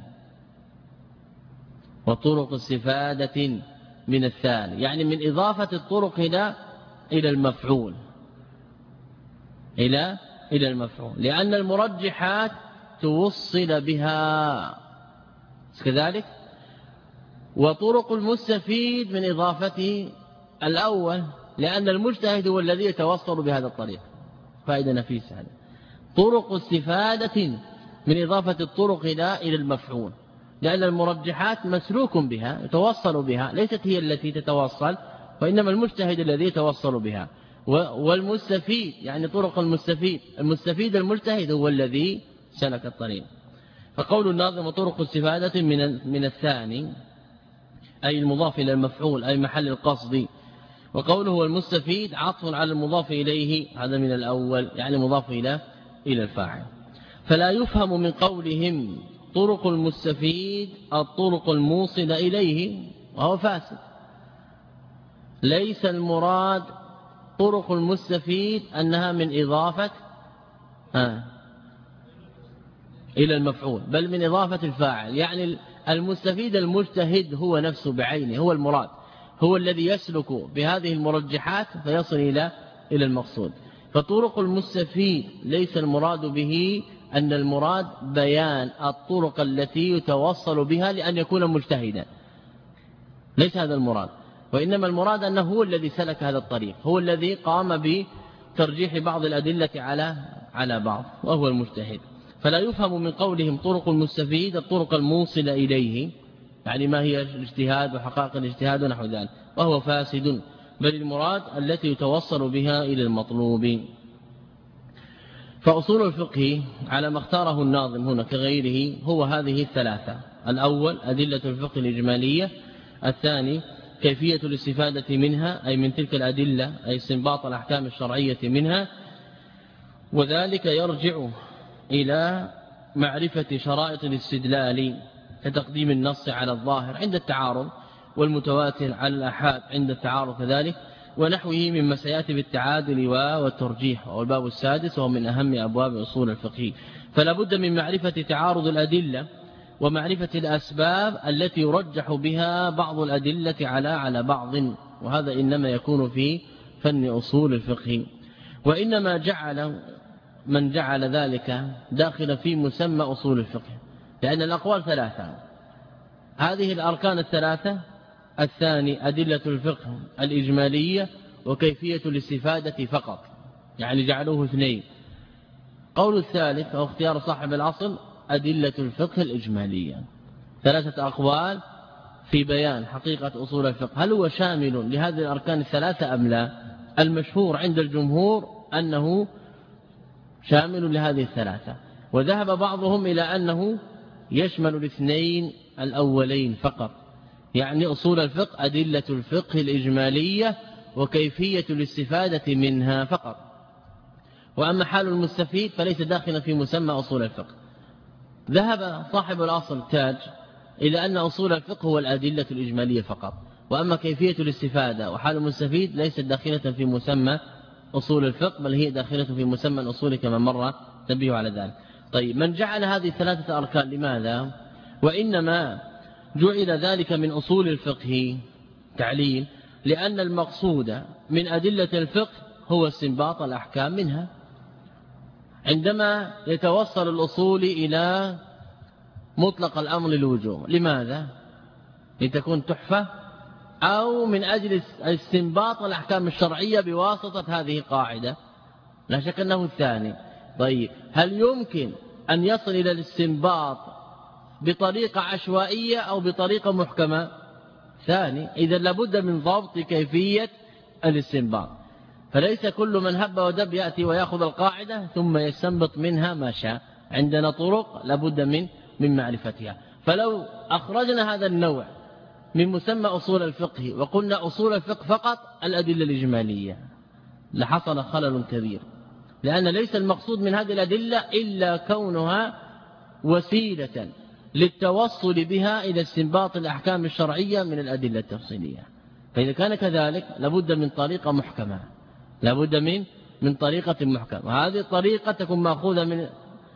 يعني من إضافة الطرق إلى المفعول، إلى المفعول، لأن المرجحات توصل بها كذلك. وطرق المستفيد من إضافة الأول، لأن المجتهد هو الذي يتوصل بهذا الطريق. فائدة نفيسة هذا. طرق استفادة من إضافة الطرق إلى المفعول، لأن المرجحات مسلوك بها يتوصل بها، ليست هي التي تتوصل، وإنما المجتهد الذي يتوصل بها. والمستفيد يعني طرق المستفيد المجتهد هو الذي سلك الطريق. فقول الناظم طرق استفادة من الثاني أي المضاف إلى المفعول أي محل القصد، وقوله هو المستفيد عطف على المضاف إليه، هذا من الأول يعني مضاف إلى الفاعل. فلا يفهم من قولهم طرق المستفيد الطرق الموصلة إليه، وهو فاسد. ليس المراد طرق المستفيد أنها من إضافة إلى المفعول، بل من إضافة الفاعل. يعني المستفيد المجتهد هو نفسه بعينه، هو المراد، هو الذي يسلك بهذه المرجحات فيصل إلى المقصود. فطرق المستفيد ليس المراد به أن المراد بيان الطرق التي يتوصل بها لأن يكون مجتهدا، ليس هذا المراد، وإنما المراد أنه هو الذي سلك هذا الطريق، هو الذي قام بترجيح بعض الأدلة على بعض، وهو المجتهد. فلا يفهم من قولهم طرق المستفيد الطرق الموصلة إليه، يعني ما هي الاجتهاد وحقائق الاجتهاد ونحو ذلك، وهو فاسد، بل المراد التي يتوصل بها إلى المطلوب. فأصول الفقه على ما اختاره الناظم هنا كغيره هو هذه الثلاثة: الأول أدلة الفقه الإجمالية، الثاني كيفية الاستفادة منها أي من تلك الأدلة أي استنباط الأحكام الشرعية منها، وذلك يرجع إلى معرفة شرائط الاستدلال كتقديم النص على الظاهر عند التعارض، والمتواتر على الآحاد عند التعارض كذلك، ونحوه مما سيأتي بالتعادل والترجيح، والباب السادس وهو من أهم أبواب أصول الفقه. فلا بد من معرفة تعارض الأدلة ومعرفة الأسباب التي يرجح بها بعض الأدلة على بعض، وهذا إنما يكون في فن أصول الفقه. وإنما من جعل ذلك داخل في مسمى أصول الفقه، لأن الأقوال ثلاثة، هذه الأركان الثلاثة: الثاني أدلة الفقه الإجمالية وكيفية الاستفادة فقط، يعني جعلوه اثنين. قول الثالث أو اختيار صاحب الأصل أدلة الفقه الإجمالية. ثلاثة أقوال في بيان حقيقة أصول الفقه، هل هو شامل لهذه الأركان الثلاثة أم لا؟ المشهور عند الجمهور أنه شامل لهذه الثلاثة، وذهب بعضهم إلى أنه يشمل الاثنين الأولين فقط، يعني أصول الفقه أدلة الفقه الإجمالية وكيفية الاستفادة منها فقط. وأما حال المستفيد فليس داخلا في مسمى أصول الفقه. ذهب صاحب الأصل تاج إلى أن أصول الفقه هو الأدلة الإجمالية فقط، وأما كيفية الاستفادة وحال المستفيد ليست داخلة في مسمى أصول الفقه، بل هي داخلة في مسمى الأصول كما مر تنبيه على ذلك. طيب، من جعل هذه الثلاثة أركان لماذا؟ وإنما جعل ذلك من أصول الفقه تعليل، لأن المقصود من أدلة الفقه هو استنباط الأحكام منها. عندما يتوصل الأصول إلى مطلق الأمر للوجوب، لماذا؟ لتكون تحفة أو من أجل استنباط الأحكام الشرعية بواسطة هذه القاعدة؟ لا شك أنه الثاني. طيب هل يمكن أن يصل إلى الاستنباط بطريقة عشوائية أو بطريقة محكمة؟ ثاني. إذا لابد من ضبط كيفية الاستنباط، فليس كل من هب ودب يأتي ويأخذ القاعدة ثم يستنبط منها ما شاء. عندنا طرق لابد من معرفتها. فلو أخرجنا هذا النوع من مسمى أصول الفقه وقلنا أصول الفقه فقط الأدلة الإجمالية لحصل خلل كبير، لأن ليس المقصود من هذه الأدلة إلا كونها وسيلة للتوصل بها إلى استنباط الأحكام الشرعية من الأدلة التفصيلية. فإذا كان كذلك لابد من طريقة محكمة، لابد من طريقة محكمة، وهذه الطريقة تكون مأخوذة من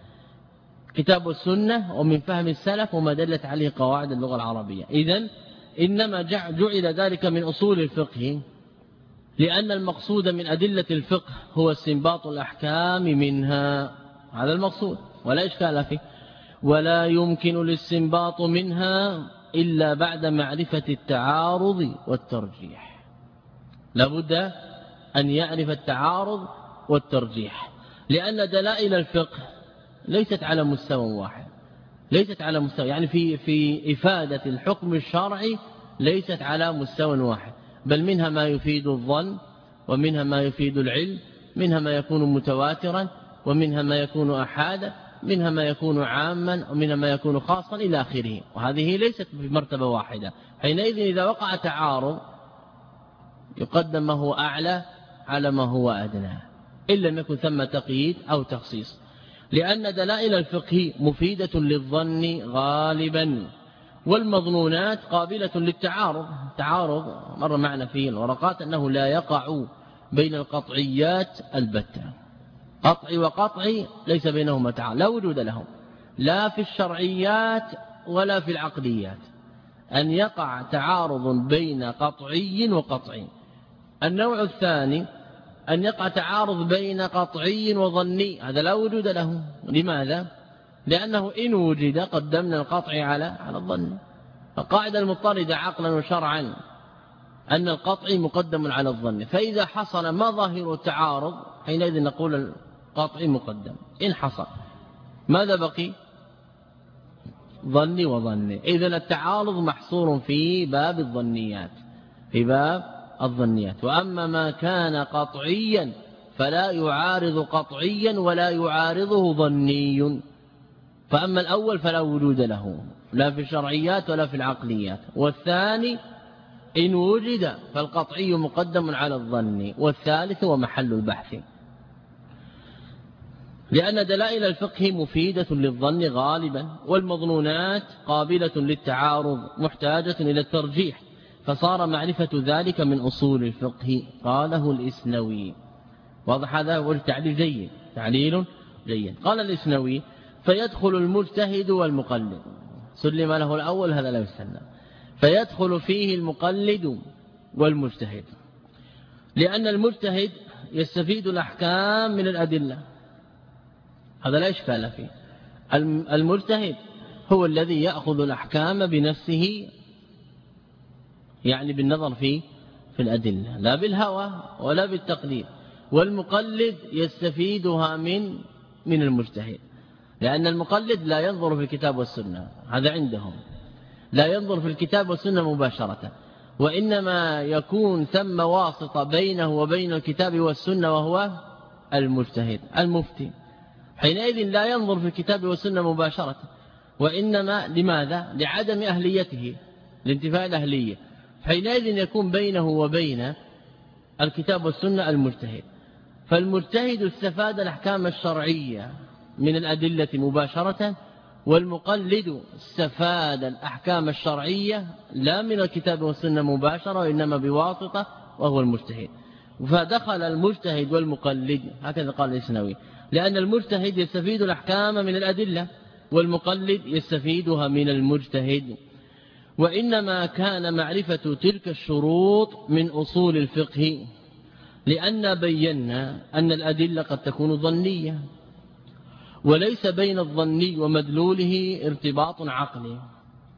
كتاب السنة ومن فهم السلف وما دلت عليه قواعد اللغة العربية. إذن إنما جعل ذلك من أصول الفقه لأن المقصود من أدلة الفقه هو استنباط الأحكام منها، هذا المقصود ولا إشكال فيه. ولا يمكن الاستنباط منها إلا بعد معرفة التعارض والترجيح. لابد أن يعرف التعارض والترجيح، لأن دلائل الفقه ليست على مستوى واحد، ليست على مستوى يعني في إفادة الحكم الشرعي ليست على مستوى واحد، بل منها ما يفيد الظن، ومنها ما يفيد العلم، منها ما يكون متواترا، ومنها ما يكون أحادا، منها ما يكون عاما، ومنها ما يكون خاصا إلى آخره. وهذه ليست بمرتبة واحدة. حينئذ إذا وقع تعارض يقدم ما هو أعلى على ما هو أدنى، إن لم يكن ثم تقييد أو تخصيص، لأن دلائل الفقه مفيدة للظن غالبا، والمظنونات قابلة للتعارض. تعارض مر معنا في الورقات أنه لا يقع بين القطعيات البتة، قطعي وقطعي ليس بينهما تعارض، لا وجود لهم لا في الشرعيات ولا في العقليات أن يقع تعارض بين قطعي وقطعي. النوع الثاني أن يقع تعارض بين قطعي وظني، هذا لا وجود له. لماذا؟ لأنه إن وجد قدمنا القطعي على الظن. القاعدة المضطردة عقلا وشرعا أن القطعي مقدم على الظن، فإذا حصل ما ظاهر التعارض حينئذ نقول القطعي مقدم. إن حصل ماذا بقي؟ ظني وظني. إذن التعارض محصور في باب الظنيات، في باب الظنيات. وأما ما كان قطعيا فلا يعارض قطعيا ولا يعارضه ظني. فأما الأول فلا وجود له لا في الشرعيات ولا في العقليات، والثاني إن وجد فالقطعي مقدم على الظن، والثالث هو محل البحث. لأن دلائل الفقه مفيدة للظن غالبا، والمظنونات قابلة للتعارض محتاجة إلى الترجيح، فصار معرفة ذلك من أصول الفقه. قاله الإسنوي. واضح هذا؟ والتعليل جيد، تعليل جيد. قال الإسنوي: فيدخل المجتهد والمقلد. سلم له الأول، هذا لا يستنى. فيدخل فيه المقلد والمجتهد، لأن المجتهد يستفيد الأحكام من الأدلة، هذا لا إشكال فيه. المجتهد هو الذي يأخذ الأحكام بنفسه، يعني بالنظر في الأدلة، لا بالهوى ولا بالتقليد. والمقلد يستفيدها من المجتهد، لأن المقلد لا ينظر في الكتاب والسنة، هذا عندهم لا ينظر في الكتاب والسنة مباشرة، وإنما يكون ثم واسطة بينه وبين الكتاب والسنة، وهو المجتهد المفتي. حينئذ لا ينظر في الكتاب والسنة مباشرة، وإنما لماذا؟ لعدم أهليته، لانتفاء الأهلية. حينئذ يكون بينه وبين الكتاب والسنة المجتهد. فالمجتهد استفاد الأحكام الشرعية من الأدلة مباشرة، والمقلد استفاد الأحكام الشرعية لا من الكتاب والسنة مباشرة، وإنما بواسطة، وهو المجتهد. فدخل المجتهد والمقلد، هكذا قال الإسنوي، لأن المجتهد يستفيد الأحكام من الأدلة، والمقلد يستفيدها من المجتهد. وإنما كان معرفة تلك الشروط من أصول الفقه، لأن بينا أن الأدلة قد تكون ظنية، وليس بين الظني ومدلوله ارتباط عقلي،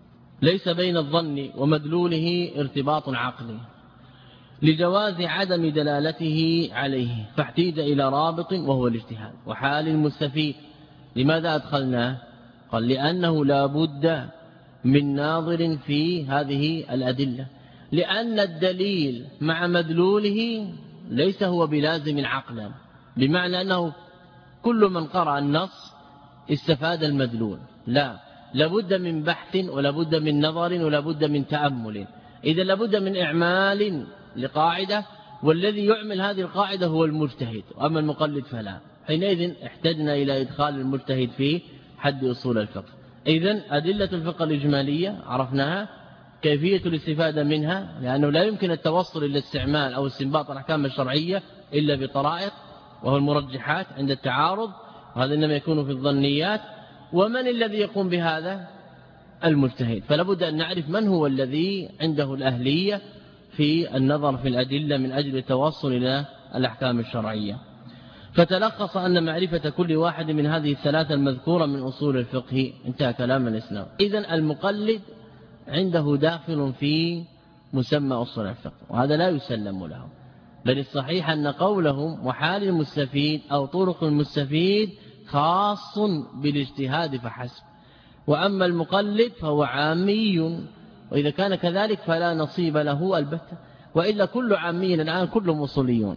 ليس بين الظن ومدلوله ارتباط عقلي لجواز عدم دلالته عليه، فاحتيج إلى رابط وهو الاجتهاد. وحال المستفيد لماذا أدخلناه؟ قال لأنه لا بد من ناظر في هذه الأدلة، لأن الدليل مع مدلوله ليس هو بلازم عقلا، بمعنى أنه كل من قرأ النص استفاد المدلول، لا، لابد من بحث ولابد من نظر ولابد من تأمل. إذا لابد من إعمال لقاعدة، والذي يعمل هذه القاعدة هو المجتهد، وأما المقلد فلا. حينئذ احتجنا إلى إدخال المجتهد في حد أصول الفقه. إذن أدلة الفقه الإجمالية عرفناها، كيفية الاستفادة منها، لأنه لا يمكن التوصل إلى استعمال أو استنباط الأحكام الشرعية إلا بطرائق، وهو المرجحات عند التعارض، وهذا إنما يكون في الظنيات. ومن الذي يقوم بهذا؟ المجتهد. فلا بد أن نعرف من هو الذي عنده الأهلية في النظر في الأدلة من أجل التوصل إلى الأحكام الشرعية. فتلخص أن معرفة كل واحد من هذه الثلاثة المذكورة من أصول الفقه. انتهى كلام الإسلام. إذن المقلد عنده داخل في مسمى أصول الفقه، وهذا لا يسلم له، بل الصحيح أن قولهم وحال المستفيد أو طرق المستفيد خاص بالاجتهاد فحسب، وأما المقلد فهو عامي، وإذا كان كذلك فلا نصيب له البتة، وإلا كل عامي الآن كلهم أصوليون.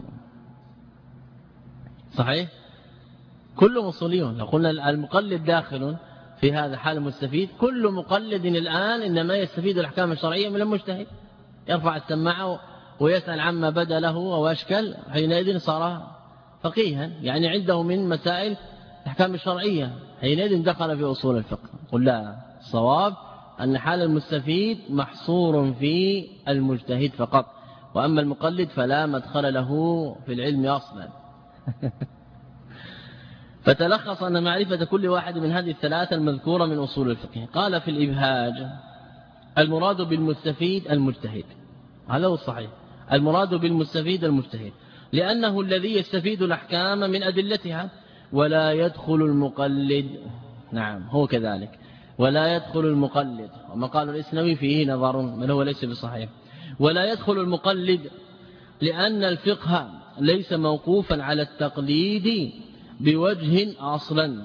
صحيح؟ كلهم أصوليون. لو قلنا المقلد داخل في هذا حال المستفيد، كل مقلد الآن إنما يستفيد الأحكام الشرعية من المجتهد، يرفع السماعة ويسأل عما بدا له أو أشكل، حينئذ صار فقيها، يعني عنده من مسائل الأحكام الشرعية، حينئذ دخل في أصول الفقه. قل لا، الصواب أن حال المستفيد محصور في المجتهد فقط، وأما المقلد فلا مدخل له في العلم أصلا. فتلخص أن معرفة كل واحد من هذه الثلاثة المذكورة من أصول الفقه. قال في الإبهاج: المراد بالمستفيد المجتهد، هذا هو الصحيح، المراد بالمستفيد المجتهد، لأنه الذي يستفيد الأحكام من أدلتها، ولا يدخل المقلد. نعم هو كذلك، ولا يدخل المقلد، وما قال الإسنوي فيه نظر بل هو ليس بصحيح. ولا يدخل المقلد لأن الفقه ليس موقوفا على التقليد بوجه أصلا.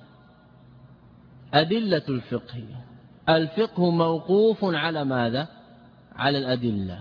أدلة الفقه، الفقه موقوف على ماذا؟ على الأدلة،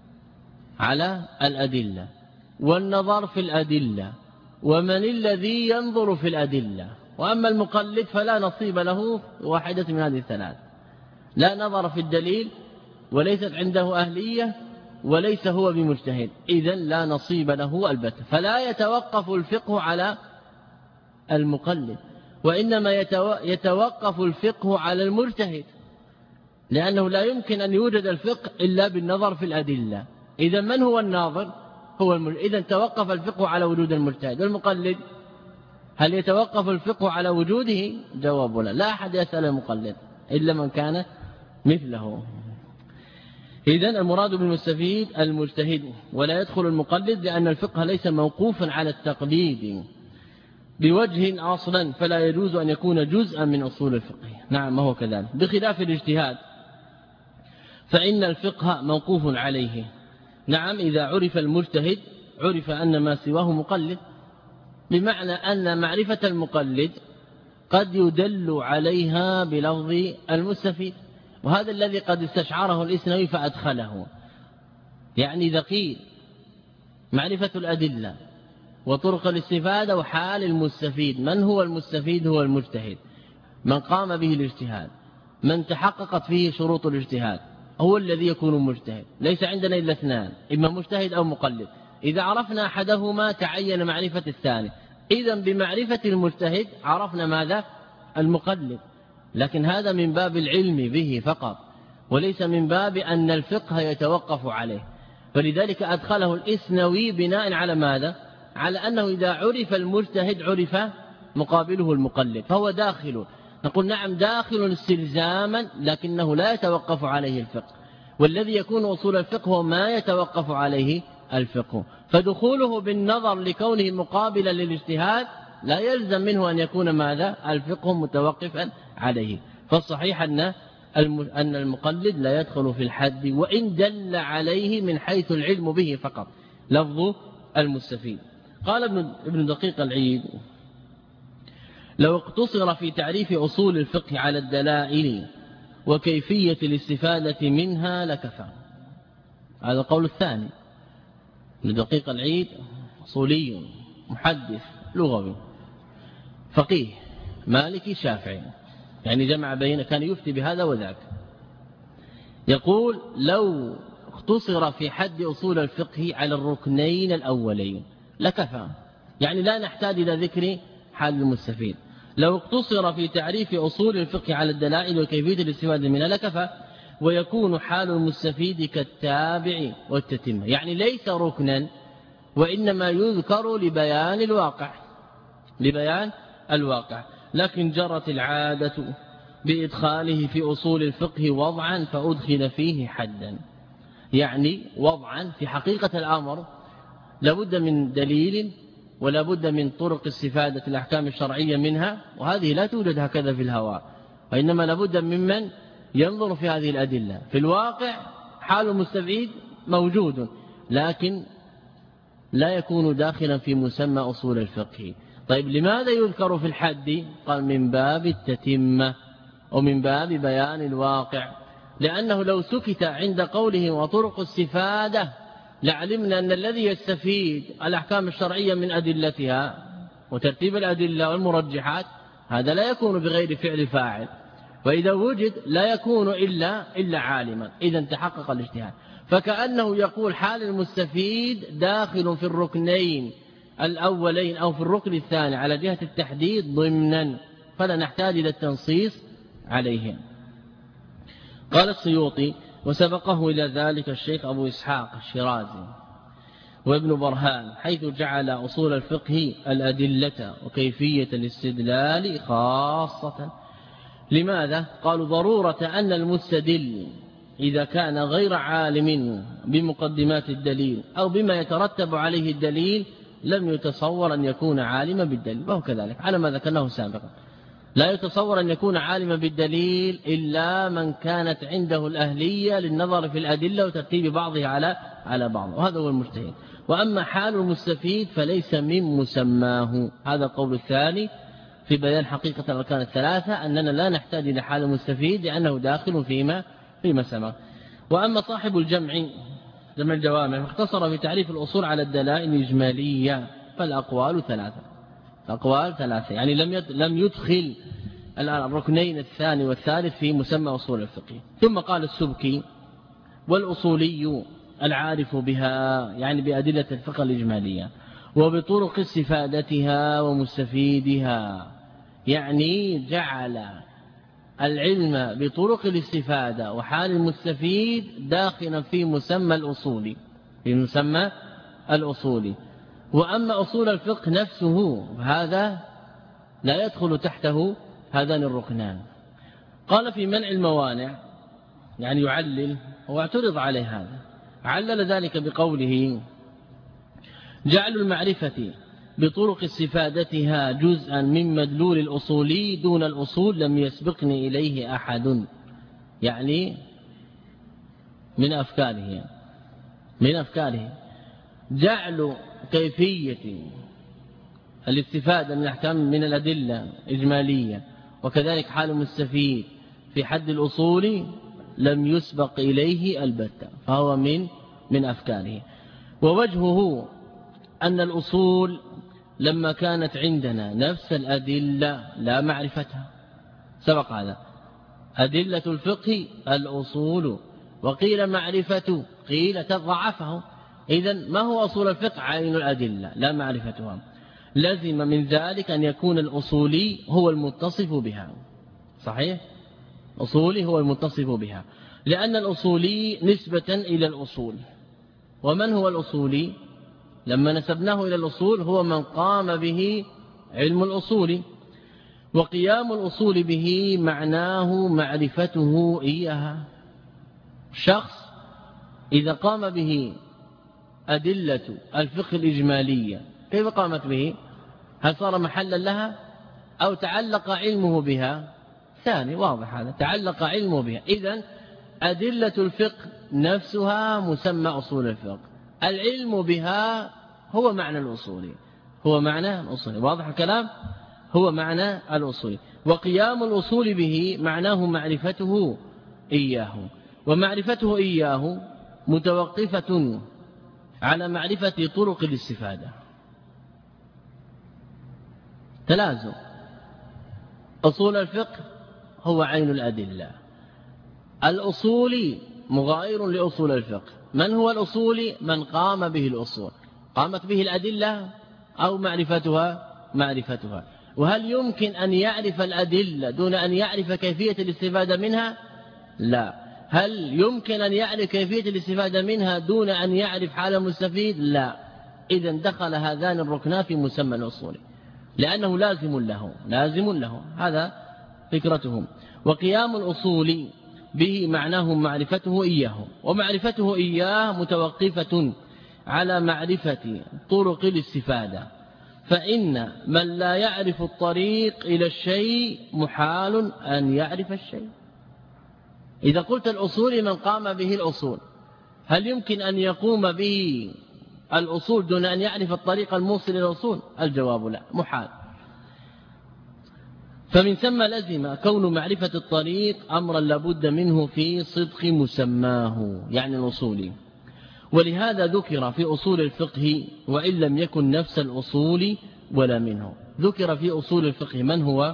على الأدلة والنظر في الأدلة، ومن الذي ينظر في الأدلة. وأما المقلد فلا نصيب له واحدة من هذه الثلاث، لا نظر في الدليل، وليست عنده أهلية، وليس هو بمجتهد، إذن لا نصيب له البتة. فلا يتوقف الفقه على المقلد، وإنما يتوقف الفقه على المجتهد، لأنه لا يمكن أن يوجد الفقه إلا بالنظر في الأدلة. إذن من هو الناظر؟ هو إذن توقف الفقه على وجود المجتهد. والمقلد هل يتوقف الفقه على وجوده؟ جواب لا أحد يسأل المقلد إلا من كان مثله. إذن المراد بالمستفيد المجتهد، ولا يدخل المقلد لأن الفقه ليس موقوفا على التقليد بوجه أصلا، فلا يجوز أن يكون جزءا من أصول الفقه. نعم ما هو كذلك، بخلاف الاجتهاد فإن الفقه موقوف عليه. نعم إذا عرف المجتهد عرف أن ما سواه مقلد، بمعنى أن معرفة المقلد قد يدل عليها بلفظ المستفيد، وهذا الذي قد استشعره الإسنوي فأدخله. يعني إذا قيل معرفة الأدلة وطرق الاستفادة وحال المستفيد، من هو المستفيد؟ هو المجتهد، من قام به الاجتهاد، من تحققت فيه شروط الاجتهاد، هو الذي يكون مجتهد. ليس عندنا إلا اثنان، إما مجتهد أو مقلد. إذا عرفنا أحدهما تعين معرفة الثاني، إذن بمعرفة المجتهد عرفنا ماذا؟ المقلد. لكن هذا من باب العلم به فقط، وليس من باب أن الفقه يتوقف عليه. فلذلك أدخله الإسنوي بناء على ماذا؟ على أنه إذا عرف المجتهد عرف مقابله المقلد، فهو داخل. نقول نعم داخل استلزاما، لكنه لا يتوقف عليه الفقه، والذي يكون أصول الفقه هو ما يتوقف عليه الفقه. فدخوله بالنظر لكونه مقابلا للاجتهاد لا يلزم منه أن يكون ماذا؟ الفقه متوقفا عليه. فالصحيح أن أن المقلد لا يدخل في الحد وإن دل عليه من حيث العلم به فقط، لفظ المستفيد. قال ابن دقيق العيد: لو اقتصر في تعريف أصول الفقه على الدلائل وكيفية الاستفادة منها لكفى. هذا القول الثاني. ابن دقيق العيد أصولي محدث لغوي فقيه مالكي شافعي، يعني جمع بين، كان يفتي بهذا وذاك. يقول: لو اقتصر في حد أصول الفقه على الركنين الأولين لكفى، يعني لا نحتاج إلى ذكر حال المستفيد. لو اقتصر في تعريف أصول الفقه على الدلائل وكيفية الاستفادة منها لكفى، ويكون حال المستفيد كالتابع والتتمة، يعني ليس ركنا وإنما يذكر لبيان الواقع، لبيان الواقع، لكن جرت العادة بإدخاله في أصول الفقه وضعا فأدخل فيه حدا، يعني وضعا في حقيقة الأمر لابد من دليل ولا بد من طرق استفادة الأحكام الشرعية منها، وهذه لا توجد هكذا في الهواء، وإنما لابد ممن ينظر في هذه الأدلة. في الواقع حال المستفيد موجود لكن لا يكون داخلا في مسمى أصول الفقه. طيب لماذا يذكر في الحد؟ قال: من باب التتمة ومن باب بيان الواقع، لأنه لو سكت عند قوله وطرق استفادة لعلمنا أن الذي يستفيد الأحكام الشرعية من أدلتها وترتيب الأدلة والمرجحات هذا لا يكون بغير فعل فاعل، وإذا وجد لا يكون إلا عالما، إذا تحقق الاجتهاد. فكأنه يقول حال المستفيد داخل في الركنين الأولين أو في الركن الثاني على جهة التحديد ضمنا، فلا نحتاج إلى التنصيص عليهم. قال السيوطي: وسبقه إلى ذلك الشيخ أبو إسحاق الشيرازي وابن برهان، حيث جعل أصول الفقه الأدلة وكيفية الاستدلال خاصة. لماذا؟ قالوا: ضرورة أن المستدل إذا كان غير عالم بمقدمات الدليل أو بما يترتب عليه الدليل لم يتصور أن يكون عالما بالدليل، وهو كذلك على ما ذكرناه سابقا. لا يتصور أن يكون عالما بالدليل إلا من كانت عنده الأهلية للنظر في الأدلة وترتيب بعضها على بعض، وهذا هو المجتهد. وأما حال المستفيد فليس من مسماه. هذا القول الثاني في بيان حقيقة الأركان الثلاثة، أننا لا نحتاج إلى حال المستفيد لأنه داخل فيما سمع. وأما صاحب جمع الجوامع اختصر في تعريف الأصول على الدلائل الإجمالية فالأقوال ثلاثة، يعني لم يدخل الركنين الثاني والثالث في مسمى أصول الفقه. ثم قال السبكي: والأصولي العارف بها، يعني بأدلة الفقه الإجمالية وبطرق استفادتها ومستفيدها، يعني جعل العلم بطرق الاستفادة وحال المستفيد داخلا في مسمى الأصول، وأما أصول الفقه نفسه هذا لا يدخل تحته هذان الركنان. قال: في منع الموانع، يعني يعلل، واعترض عليه هذا، علل ذلك بقوله: جعل المعرفة بطرق استفادتها جزءا من مدلول الأصولي دون الأصول لم يسبقني إليه أحد، يعني من أفكاره جعل كيفية الاستفادة من الأحكام من الأدلة إجمالية وكذلك حال المستفيد في حد الأصول لم يسبق إليه البتة، فهو من أفكاره. ووجهه أن الأصول لما كانت عندنا نفس الأدلة لا معرفتها، سبق هذا، أدلة الفقه الأصول، وقيل معرفة، قيل تضعفه. إذن ما هو أصول الفقه؟ عين الأدلة لا معرفتها. لازم من ذلك أن يكون الأصولي هو المتصف بها، صحيح؟ أصولي هو المتصف بها، لأن الأصولي نسبة إلى الأصول. ومن هو الأصولي؟ لما نسبناه إلى الأصول هو من قام به علم الأصول، وقيام الأصول به معناه معرفته إياها. شخص إذا قام به أدلة الفقه الإجمالية كيف قامت به؟ هل صار محلا لها أو تعلق علمه بها ثاني واضح هذا تعلق علمه بها. إذن أدلة الفقه نفسها مسمى أصول الفقه، العلم بها هو معنى الأصول، هو معنى الأصول. واضح الكلام؟ هو معنى الأصول. وقيام الأصول به معناه معرفته إياه، ومعرفته إياه متوقفة على معرفة طرق الاستفادة. تلازم. أصول الفقه هو عين الأدلة، الأصول مغاير لأصول الفقه. من هو الأصول؟ من قام به الأصول، قامت به الأدلة أو معرفتها. وهل يمكن أن يعرف الأدلة دون أن يعرف كيفية الاستفادة منها؟ لا. هل يمكن أن يعرف كيفية الاستفادة منها دون أن يعرف حال المستفيد؟ لا. إذن دخل هذان الركنان في مسمى الأصول لأنه لازم له. هذا فكرتهم. وقيام الأصول به معناه معرفته إياه، ومعرفته إياه متوقفة على معرفة طرق الاستفادة، فإن من لا يعرف الطريق إلى الشيء محال أن يعرف الشيء. إذا قلت الأصول من قام به الأصول، هل يمكن أن يقوم به الأصول دون أن يعرف الطريق الموصل إلى الأصول؟ الجواب لا، محال. فمن ثم لزم كون معرفة الطريق أمرا لابد منه في صدق مسماه، يعني الأصول. ولهذا ذكر في أصول الفقه وإن لم يكن نفس الأصول ولا منه. ذكر في أصول الفقه من هو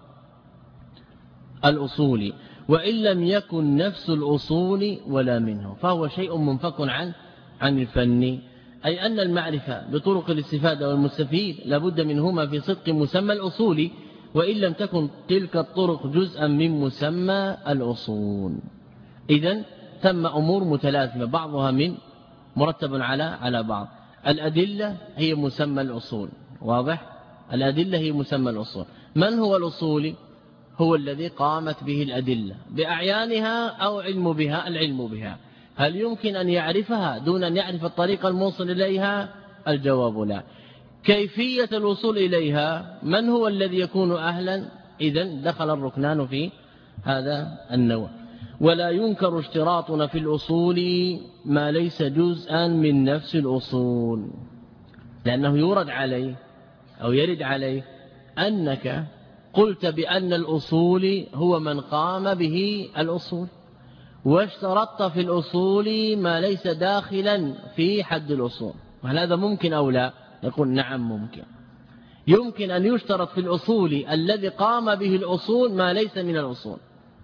الأصول وإن لم يكن نفس الأصول ولا منه، فهو شيء منفك عن الفن، أي أن المعرفة بطرق الاستفادة والمستفيد لابد منهما في صدق مسمى الأصول، وإن لم تكن تلك الطرق جزءا من مسمى الأصول. إذن ثم أمور متلازمة بعضها من مرتب على بعض. الأدلة هي مسمى الأصول، واضح؟ الأدلة هي مسمى الأصول. من هو الأصول؟ هو الذي قامت به الأدلة بأعيانها أو العلم بها. هل يمكن أن يعرفها دون أن يعرف الطريق الموصل إليها؟ الجواب لا. كيفية الوصول إليها من هو الذي يكون أهلا؟ إذن دخل الركنان في هذا النوع. ولا ينكر اشتراطنا في الأصول ما ليس جزءا من نفس الأصول، لأنه يرد عليه أنك قلت بأن الأصول هو من قام به الأصول، واشترطت في الأصول ما ليس داخلا في حد الأصول. وهل هذا ممكن أو لا؟ يقول نعم ممكن. يمكن أن يشترط في الأصول الذي قام به الأصول ما ليس من الأصول،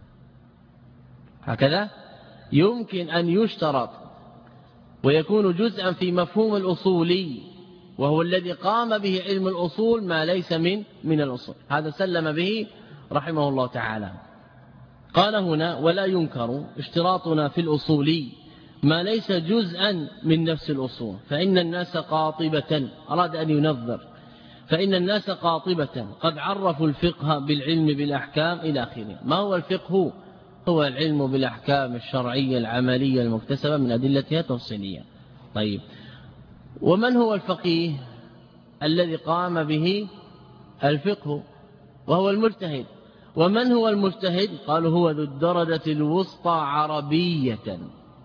هكذا يمكن أن يشترط ويكون جزءا في مفهوم الأصولي وهو الذي قام به علم الأصول ما ليس من الأصول. هذا سلم به رحمه الله تعالى. قال هنا ولا ينكر اشتراطنا في الأصولي ما ليس جزءا من نفس الأصول، فإن الناس قاطبة، أراد أن ينظر، فإن الناس قاطبة قد عرفوا الفقه بالعلم بالأحكام إلى آخره. ما هو الفقه؟ هو العلم بالأحكام الشرعية العملية المكتسبة من أدلتها التفصيلية. طيب، ومن هو الفقيه الذي قام به الفقه؟ وهو المجتهد. ومن هو المجتهد؟ قالوا هو ذو الدرجة الوسطى عربية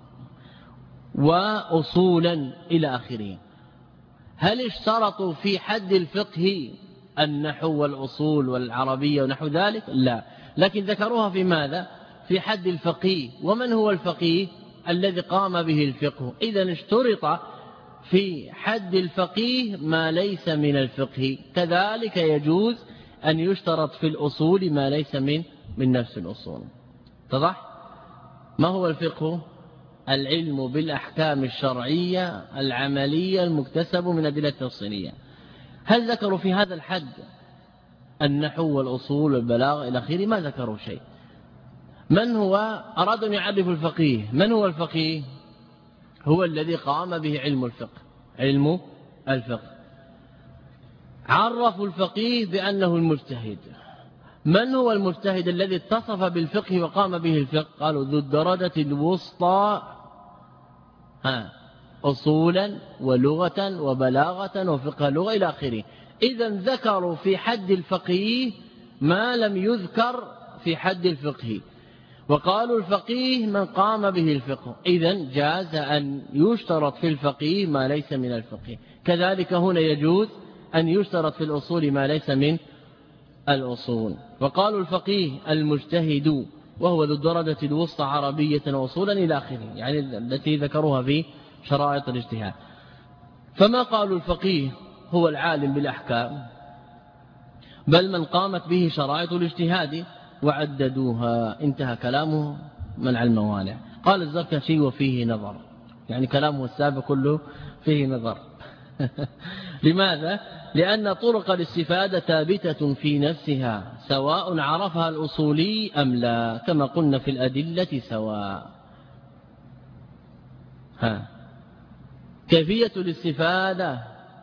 وأصولا إلى آخره. هل اشترطوا في حد الفقه النحو والأصول والعربية ونحو ذلك؟ لا، لكن ذكروها في ماذا؟ في حد الفقيه. ومن هو الفقيه؟ الذي قام به الفقه. إذن اشترط في حد الفقيه ما ليس من الفقه. كذلك يجوز أن يشترط في الأصول ما ليس من نفس الأصول. اتضح؟ ما هو الفقه؟ العلم بالأحكام الشرعية العملية المكتسب من أدلة التفصيلية. هل ذكروا في هذا الحد النحو والأصول والبلاغة إلى آخره؟ ما ذكروا شيء. من هو؟ أرادوا أن يعرفوا الفقيه. من هو الفقيه؟ هو الذي قام به علم الفقه. عرفوا الفقيه بأنه المجتهد. من هو المجتهد الذي اتصف بالفقه وقام به الفقه؟ قالوا ذو الدرجة الوسطى أصولا ولغة وبلاغة وفقه لغة إلى آخره. إذن ذكروا في حد الفقيه ما لم يذكر في حد الفقه، وقالوا الفقيه من قام به الفقه، إذن جاز أن يشترط في الفقيه ما ليس من الفقه. كذلك هنا يجوز أن يشترط في الأصول ما ليس من الأصول. وقالوا الفقيه المجتهد وهو ذو الدرجة الوسطى عربية وأصولا إلى آخره، يعني التي ذكروها في شرائط الاجتهاد. فما قالوا الفقيه هو العالم بالأحكام، بل من قامت به شرائط الاجتهاد وعددوها. انتهى كلامه منع الموانع. قال الزركشي وفيه نظر، يعني كلامه السابق كله فيه نظر. لماذا؟ لأن طرق الاستفادة ثابتة في نفسها سواء عرفها الأصولي أم لا، كما قلنا في الأدلة سواء. كيفية الاستفادة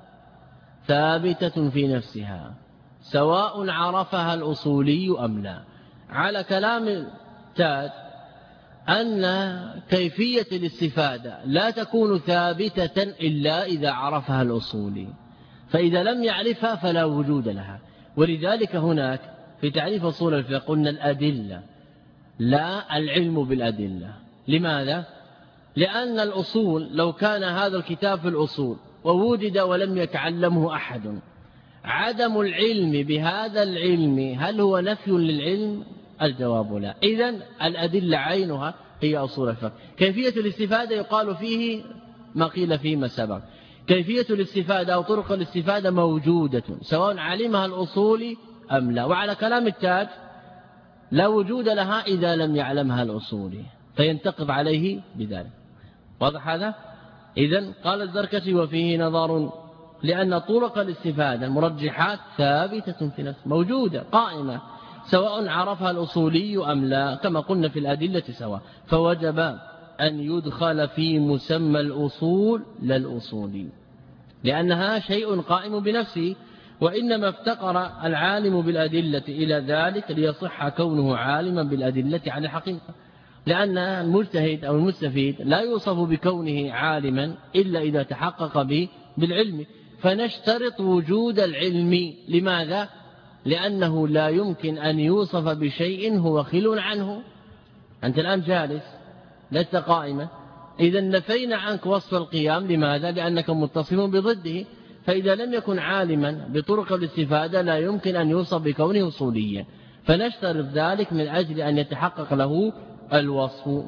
ثابتة في نفسها سواء عرفها الأصولي أم لا. على كلام تاج أن كيفية الاستفادة لا تكون ثابتة إلا إذا عرفها الأصولي، فإذا لم يعرفها فلا وجود لها. ولذلك هناك في تعريف أصول الفقه قلنا الأدلة لا العلم بالأدلة. لماذا؟ لأن الأصول لو كان هذا الكتاب في الأصول ووجد ولم يتعلمه أحد، عدم العلم بهذا العلم هل هو نفي للعلم؟ الجواب لا. إذن الأدلة عينها هي أصول الفقه. كيفية الاستفادة يقال فيه ما قيل فيما سبق. كيفية الاستفادة أو طرق الاستفادة موجودة سواء علمها الأصولي أم لا. وعلى كلام التاج لا وجود لها إذا لم يعلمها الأصولي، فينتقض عليه بذلك. واضح هذا؟ إذن قال الزركشي وفيه نظر، لأن طرق الاستفادة المرجحات ثابتة في نفسها موجودة قائمة سواء عرفها الأصولي أم لا، كما قلنا في الأدلة سواء. فوجب أن يدخل في مسمى الأصول لا الأصولي، لأنها شيء قائم بنفسه، وإنما افتقر العالم بالأدلة إلى ذلك ليصح كونه عالما بالأدلة عن الحقيقة. لأن المجتهد أو المستفيد لا يوصف بكونه عالما إلا إذا تحقق بالعلم، فنشترط وجود العلم. لماذا؟ لأنه لا يمكن أن يوصف بشيء هو خل عنه. أنت الآن جالس لست قائمة، إذا نفينا عنك وصف القيام. لماذا؟ لأنك متصف بضده. فإذا لم يكن عالما بطرق الاستفادة لا يمكن أن يوصف بكونه أصوليا، فنشترط ذلك من أجل أن يتحقق له الوصف.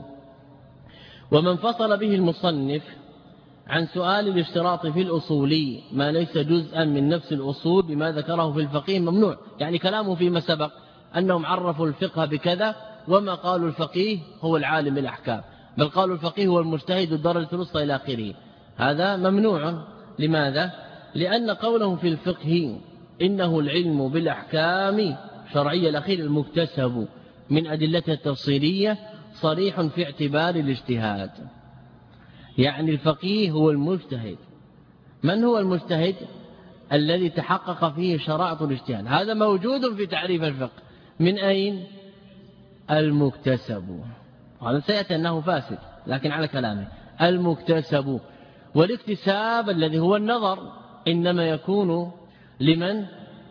ومن فصل به المصنف عن سؤال الاشتراط في الأصولي ما ليس جزءا من نفس الأصول بما ذكره في الفقيه ممنوع. يعني كلامه فيما سبق أنهم عرفوا الفقه بكذا، وما قالوا الفقيه هو العالم بالأحكام، بل قالوا الفقيه هو المجتهد الدرجة الوسطى إلى آخره. هذا ممنوع. لماذا؟ لأن قولهم في الفقه إنه العلم بالأحكام شرعية الأخير المكتسب من أدلتها التفصيلية صريح في اعتبار الاجتهاد. يعني الفقيه هو المجتهد. من هو المجتهد؟ الذي تحقق فيه شرائط الاجتهاد. هذا موجود في تعريف الفقه. من أين؟ المكتسب. هذا سيأتي أنه فاسد، لكن على كلامه المكتسب. والاكتساب الذي هو النظر إنما يكون لمن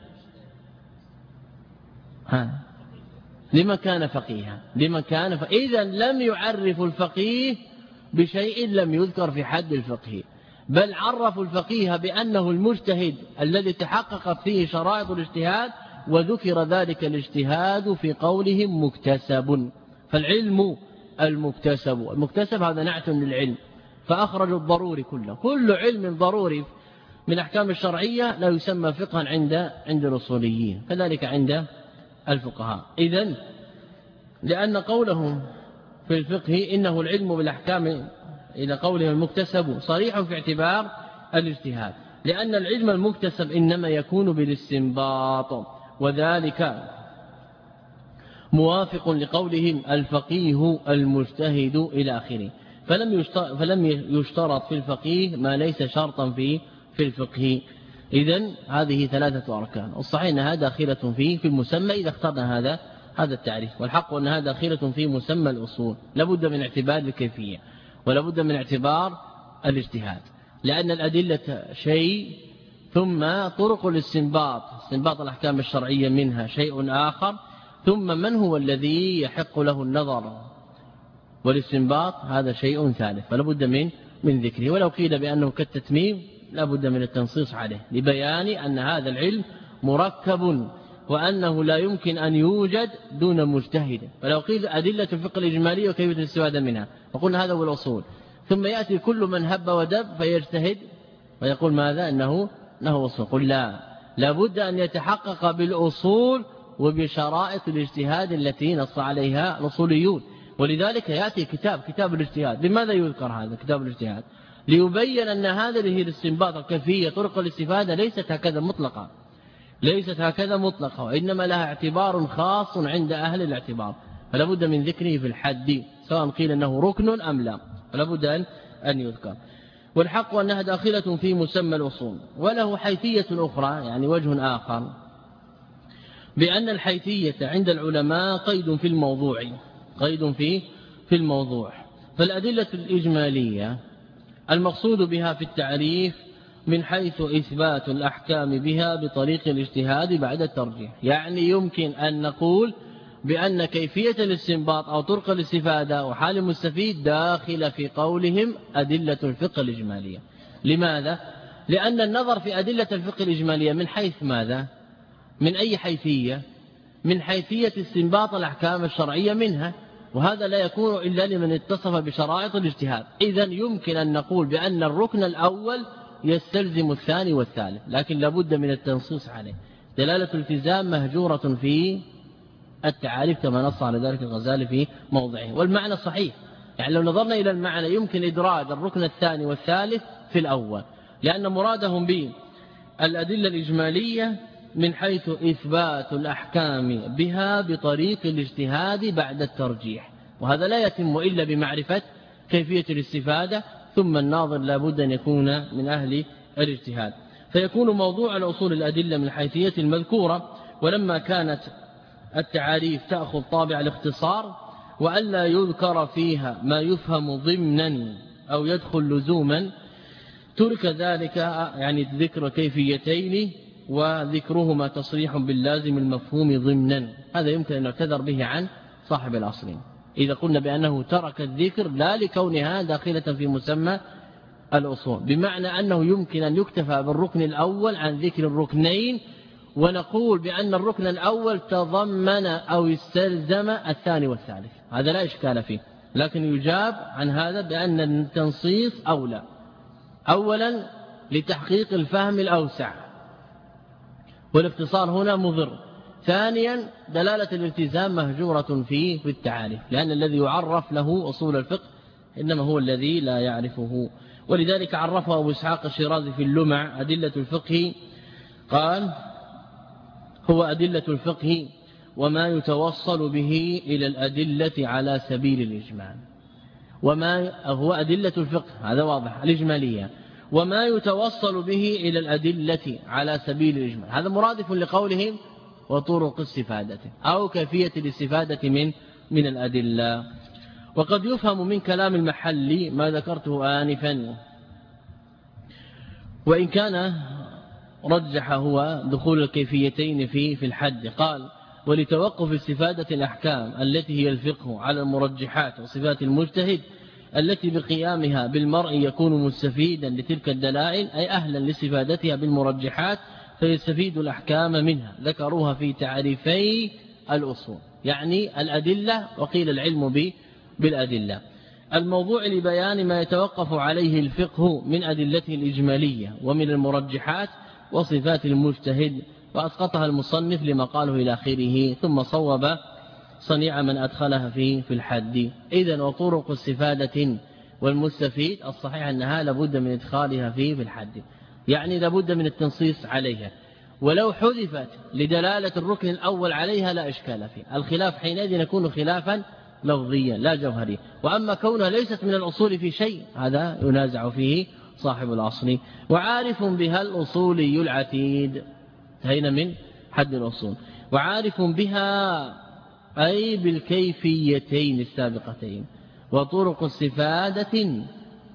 لمن كان فقيها، إذا لم يعرف الفقيه بشيء لم يذكر في حد الفقه، بل عرفوا الفقيه بأنه المجتهد الذي تحقق فيه شرائط الاجتهاد، وذكر ذلك الاجتهاد في قولهم مكتسب. فالعلم المكتسب هذا نعت للعلم، فأخرجوا الضروري كله. كل علم ضروري من أحكام الشرعية لا يسمى فقها عند الأصوليين، كذلك عند الفقهاء. إذن لأن قولهم في الفقه إنه العلم بالأحكام إلى قولهم المكتسب صريح في اعتبار الاجتهاد، لأن العلم المكتسب إنما يكون بالاستنباط، وذلك موافق لقولهم الفقيه المجتهد إلى آخره. فلم يشترط في الفقيه ما ليس شرطا في الفقه. إذن هذه ثلاثة أركان. الصحيح أنها داخلة في المسمى إذا اخترنا هذا التعريف، والحق أنها داخلة في مسمى الأصول. لابد من اعتبار الكيفية ولابد من اعتبار الاجتهاد، لأن الأدلة شيء، ثم طرق الاستنباط، استنباط الأحكام الشرعية منها شيء آخر، ثم من هو الذي يحق له النظر والاستنباط؟ هذا شيء ثالث فلا بد من ذكره. ولو قيل بأنه كالتتميم لا بد من التنصيص عليه لبيان أن هذا العلم مركب وأنه لا يمكن أن يوجد دون مجتهد. ولو قيل أدلة الفقه الإجمالي وكيف الاستفادة منها وقلنا هذا هو الأصول، ثم يأتي كل من هب ودب فيجتهد ويقول ماذا أنه أصول. قل لا بد أن يتحقق بالأصول وبشرائط الاجتهاد التي نص عليها الأصوليون. ولذلك يأتي كتاب الاجتهاد. لماذا يذكر هذا كتاب الاجتهاد؟ ليبين أن هذه الاستنباط الكيفية طرق الاستفادة ليست هكذا مطلقة وإنما لها اعتبار خاص عند أهل الاعتبار، فلا بد من ذكره في الحد سواء قيل أنه ركن أم لا، فلا بد أن يذكر. والحق أنها داخلة في مسمى الأصول. وله حيثية أخرى يعني وجه آخر، بأن الحيثية عند العلماء قيد في الموضوع. فالأدلة الإجمالية المقصود بها في التعريف من حيث إثبات الأحكام بها بطريق الاجتهاد بعد الترجيح. يعني يمكن أن نقول بأن كيفية الاستنباط أو طرق الاستفادة وحال المستفيد داخل في قولهم أدلة الفقه الإجمالية. لماذا؟ لأن النظر في أدلة الفقه الإجمالية من حيث ماذا؟ من أي حيثية؟ من حيثية استنباط الأحكام الشرعية منها، وهذا لا يكون إلا لمن اتصف بشرائط الاجتهاد. إذن يمكن أن نقول بأن الركن الأول يستلزم الثاني والثالث، لكن لابد من التنصيص عليه. دلالة الالتزام مهجورة في التعاريف كما نص على ذلك الغزالي في موضعه، والمعنى صحيح. يعني لو نظرنا إلى المعنى يمكن إدراج الركن الثاني والثالث في الأول، لأن مرادهم به الأدلة الإجمالية من حيث إثبات الأحكام بها بطريق الاجتهاد بعد الترجيح، وهذا لا يتم إلا بمعرفة كيفية الاستفادة، ثم الناظر لا بد أن يكون من أهل الاجتهاد. فيكون موضوع الأصول الأدلة من حيثية المذكورة. ولما كانت التعاريف تأخذ طابع الاختصار وألا يذكر فيها ما يفهم ضمنا أو يدخل لزوما، ترك ذلك يعني ذكر كيفيتين وذكرهما تصريح باللازم المفهوم ضمنا. هذا يمكن أن نعتذر به عن صاحب الأصل إذا قلنا بأنه ترك الذكر لا لكونها داخلة في مسمى الأصول، بمعنى أنه يمكن أن يكتفى بالركن الأول عن ذكر الركنين ونقول بأن الركن الأول تضمن أو استلزم الثاني والثالث، هذا لا إشكال فيه. لكن يجاب عن هذا بأن التنصيص أولى، أولا لتحقيق الفهم الأوسع والاختصار هنا مضر، ثانيا دلالة الالتزام مهجورة في التعاريف، لأن الذي يعرف له أصول الفقه إنما هو الذي لا يعرفه. ولذلك عرفه أبو إسحاق الشيرازي في اللمع أدلة الفقه، قال هو أدلة الفقه وما يتوصل به إلى الأدلة على سبيل الإجمال. وما هو أدلة الفقه هذا واضح الإجمالية، وما يتوصل به إلى الأدلة على سبيل الإجمال هذا مرادف لقولهم وطرق الاستفادة أو كيفية الاستفادة من الأدلة. وقد يفهم من كلام المحلي ما ذكرته آنفا، وإن كان رجح هو دخول الكيفيتين في الحد. قال ولتوقف استفادة الأحكام التي هي الفقه على المرجحات وصفات المجتهد التي بقيامها بالمرء يكون مستفيدا لتلك الدلائل، أي أهلا لاستفادتها بالمرجحات فيستفيد الأحكام منها. ذكروها في تعريفي الأصول، يعني الأدلة وقيل العلم بالأدلة. الموضوع لبيان ما يتوقف عليه الفقه من أدلته الإجمالية ومن المرجحات وصفات المجتهد، وأسقطها المصنف لما قاله إلى آخره، ثم صوب صنيع من أدخلها في الحد. إذن وطرق استفادة والمستفيد الصحيح أنها لابد من إدخالها في الحد، يعني لابد من التنصيص عليها، ولو حذفت لدلالة الركن الأول عليها لا إشكال فيه. الخلاف حينئذ يكون خلافا لفظيا لا جوهري. وأما كونها ليست من الأصول في شيء هذا ينازع فيه صاحب الأصل. وعارف بها الأصولي العتيد، هنا من حد الأصول. وعارف بها أي بالكيفيتين السابقتين وطرق استفادة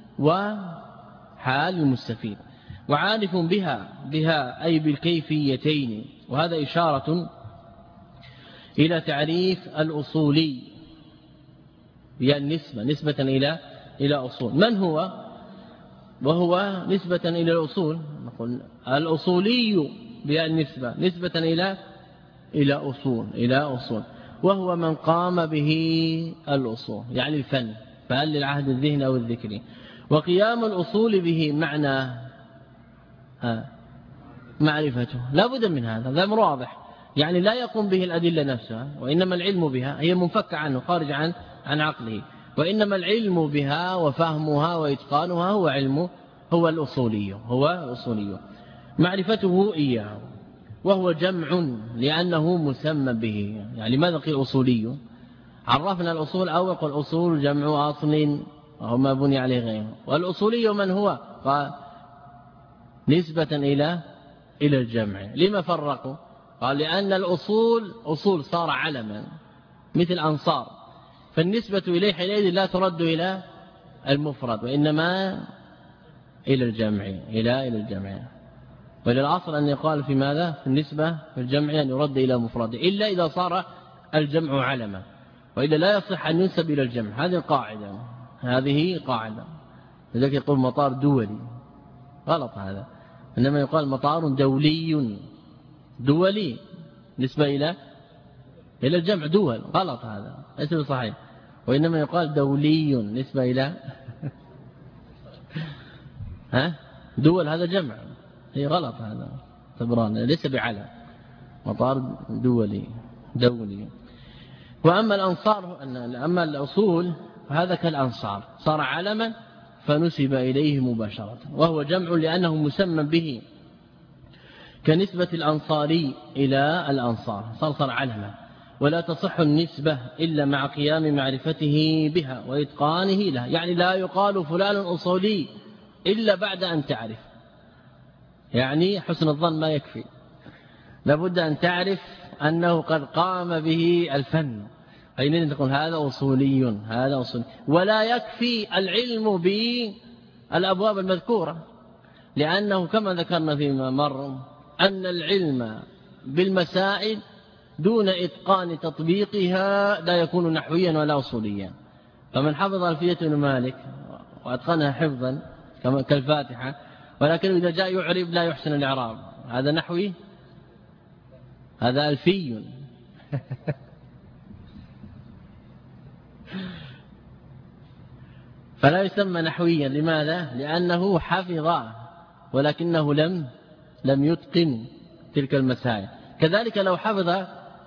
وحال المستفيد. وعارف بها أي بالكيفيتين، وهذا إشارة إلى تعريف الأصولي بالنسبة نسبة إلى أصول. من هو؟ وهو نسبة إلى الأصول، نقول الأصولي بالنسبة نسبة إلى أصول، وهو من قام به الأصول، يعني الفن، فهل للعهد الذهني أو الذكري. وقيام الأصول به معنى معرفته، لا بد من هذا، هذا أمر واضح، يعني لا يقوم به الأدلة نفسها، وإنما العلم بها، هي منفكة عنه، خارج عن عقله، وإنما العلم بها وفهمها وإتقانها هو الأصولي، معرفته إياه. وهو جمع لأنه مسمى به. يعني ماذا قيل أصولي؟ عرفنا الأصول أول، قل أصول جمع أصل وهو ما بني عليه غيره. والأصولي من هو؟ قال نسبة إلى الجمع. لما فرقوا؟ قال لأن الأصول صار علما مثل أنصار، فالنسبة إليه حينئذ لا ترد إلى المفرد، وإنما إلى الجمع. وللعصر أن يقال في ماذا؟ في النسبة في الجمع أن يرد إلى مفرده، إلا إذا صار الجمع علما، وإلا لا يصح أن ينسب إلى الجمع. هذه قاعدة. لذلك يقول مطار دولي، غلط هذا، إنما يقال مطار دولي نسبة إلى الجمع، دول، غلط هذا، ليس صحيح، وإنما يقال دولي نسبة إلى دول، هذا جمع، هي غلط هذا، طبران ليس بعلم، مطار دولي. وأما الأنصار، أما الأصول فهذا كالأنصار، صار علما فنسب إليه مباشرة، وهو جمع لأنه مسمى به، كنسبة الأنصاري إلى الأنصار، صار علما. ولا تصح النسبة إلا مع قيام معرفته بها وإتقانه لها، يعني لا يقال فلان أصولي إلا بعد أن تعرف، يعني حسن الظن ما يكفي، لابد أن تعرف أنه قد قام به الفن، حينئذ تقول هذا أصولي. ولا يكفي العلم بالأبواب المذكورة، لأنه كما ذكرنا فيما مر أن العلم بالمسائل دون إتقان تطبيقها لا يكون نحويا ولا أصوليا. فمن حفظ ألفية بن مالك وأتقنها حفظا كالفاتحة، ولكن إذا جاء يعرب لا يحسن الإعراب، هذا نحوي؟ هذا ألفي. فلا يسمى نحويا. لماذا؟ لأنه حفظ ولكنه لم يتقن تلك المسائل. كذلك لو حفظ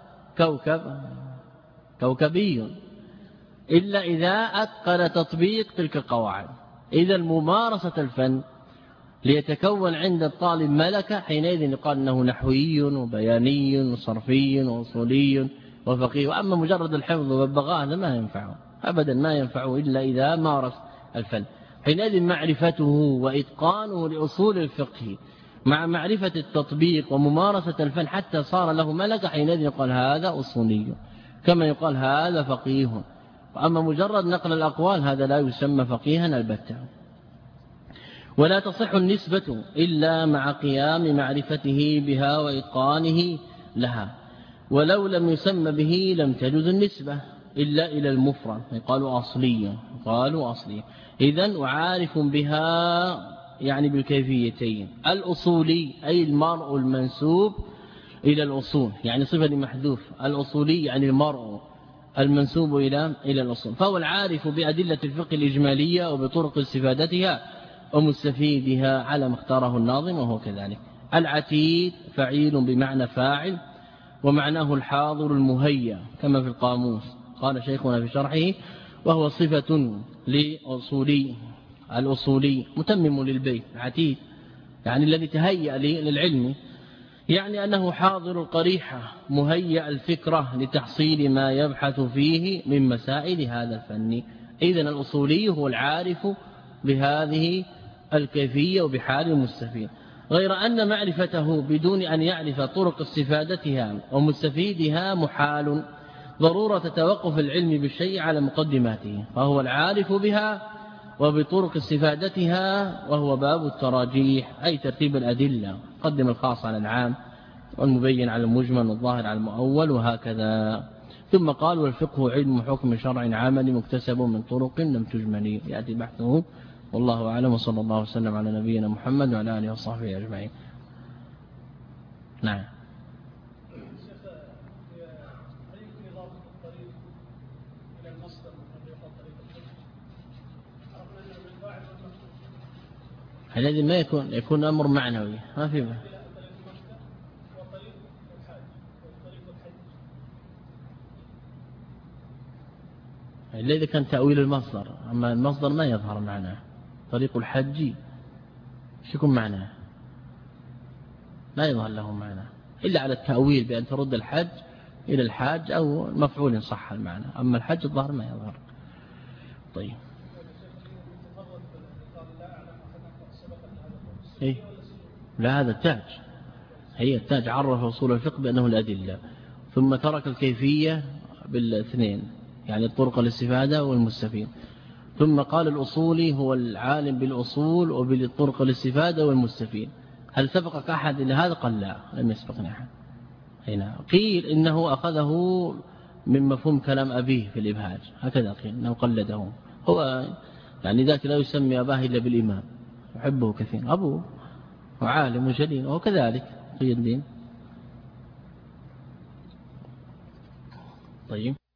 كوكبي إلا إذا أتقن تطبيق تلك القواعد. إذا ممارسة الفن ليتكون عند الطالب ملكة، حينئذ يقال أنه نحوي وبياني وصرفي وأصولي وفقيه. وأما مجرد الحفظ والبغاء هذا ما ينفعه أبدا، ما ينفعه إلا إذا مارس الفن. حينئذ معرفته وإتقانه لأصول الفقه مع معرفة التطبيق وممارسة الفن حتى صار له ملكة، حينئذ يقال هذا أصولي، كما يقال هذا فقيه. وأما مجرد نقل الأقوال هذا لا يسمى فقيها البتة. ولا تصح النسبة إلا مع قيام معرفته بها وإتقانه لها، ولو لم يسمى به لم تجوز النسبة إلا إلى المفرد، قالوا أصلي. إذن وعارف بها يعني بالكيفيتين، الأصولي أي المرء المنسوب إلى الأصول، يعني صفة محذوف، الأصولي يعني المرء المنسوب إلى الأصول، فهو العارف بأدلة الفقه الإجمالية وبطرق استفادتها ومستفيدها على ما اختاره الناظم، وهو كذلك. العتيد فعيل بمعنى فاعل، ومعناه الحاضر المهيأ كما في القاموس، قال شيخنا في شرحه، وهو صفة الأصولي متمم للبيت. عتيد يعني الذي تهيأ للعلم، يعني أنه حاضر القريحة مهيأ الفكرة لتحصيل ما يبحث فيه من مسائل هذا الفن. إذن الأصولي هو العارف بهذه الكيفية وبحال المستفيد، غير أن معرفته بدون أن يعرف طرق استفادتها ومستفيدها محال، ضرورة توقف العلم بالشيء على مقدماته، فهو العارف بها وبطرق استفادتها، وهو باب التراجيح أي ترتيب الأدلة، قدم الخاص على العام والمبين على المجمل والظاهر على المؤول وهكذا. ثم قال والفقه علم حكم شرع عمل مكتسب من طرق لم تجمل. يأتي بحثه والله أعلم، وصلى الله وسلم على نبينا محمد وعلى آله وصحبه أجمعين. نعم. الذي ما يكون أمر معنوي ما في به. الذي كان تأويل المصدر، أما المصدر ما يظهر معناه. طريق الحج يكون معناه لا يظهر له معناه إلا على التأويل بأن ترد الحج إلى الحاج أو مفعول صح المعنى، أما الحج الظهر ما يظهر. طيب إيه؟ لا هذا التاج، هي التاج عرف أصول الفقه بأنه الأدلة، ثم ترك الكيفية بالاثنين يعني الطرق الاستفادة والمستفيد، ثم قال الأصولي هو العالم بالأصول وبالطرق الاستفادة والمستفيد. هل سبقك أحد إلى هذا؟ قال لا لم يسبقني أحد. هنا قيل إنه أخذه من مفهوم كلام أبيه في الإبهاج، هكذا قيل إنه قلده هو، يعني ذاك لا يسمي أباه إلا بالإمام يحبه كثير أبوه وعالم جليل، وكذلك قيل الدين. طيب.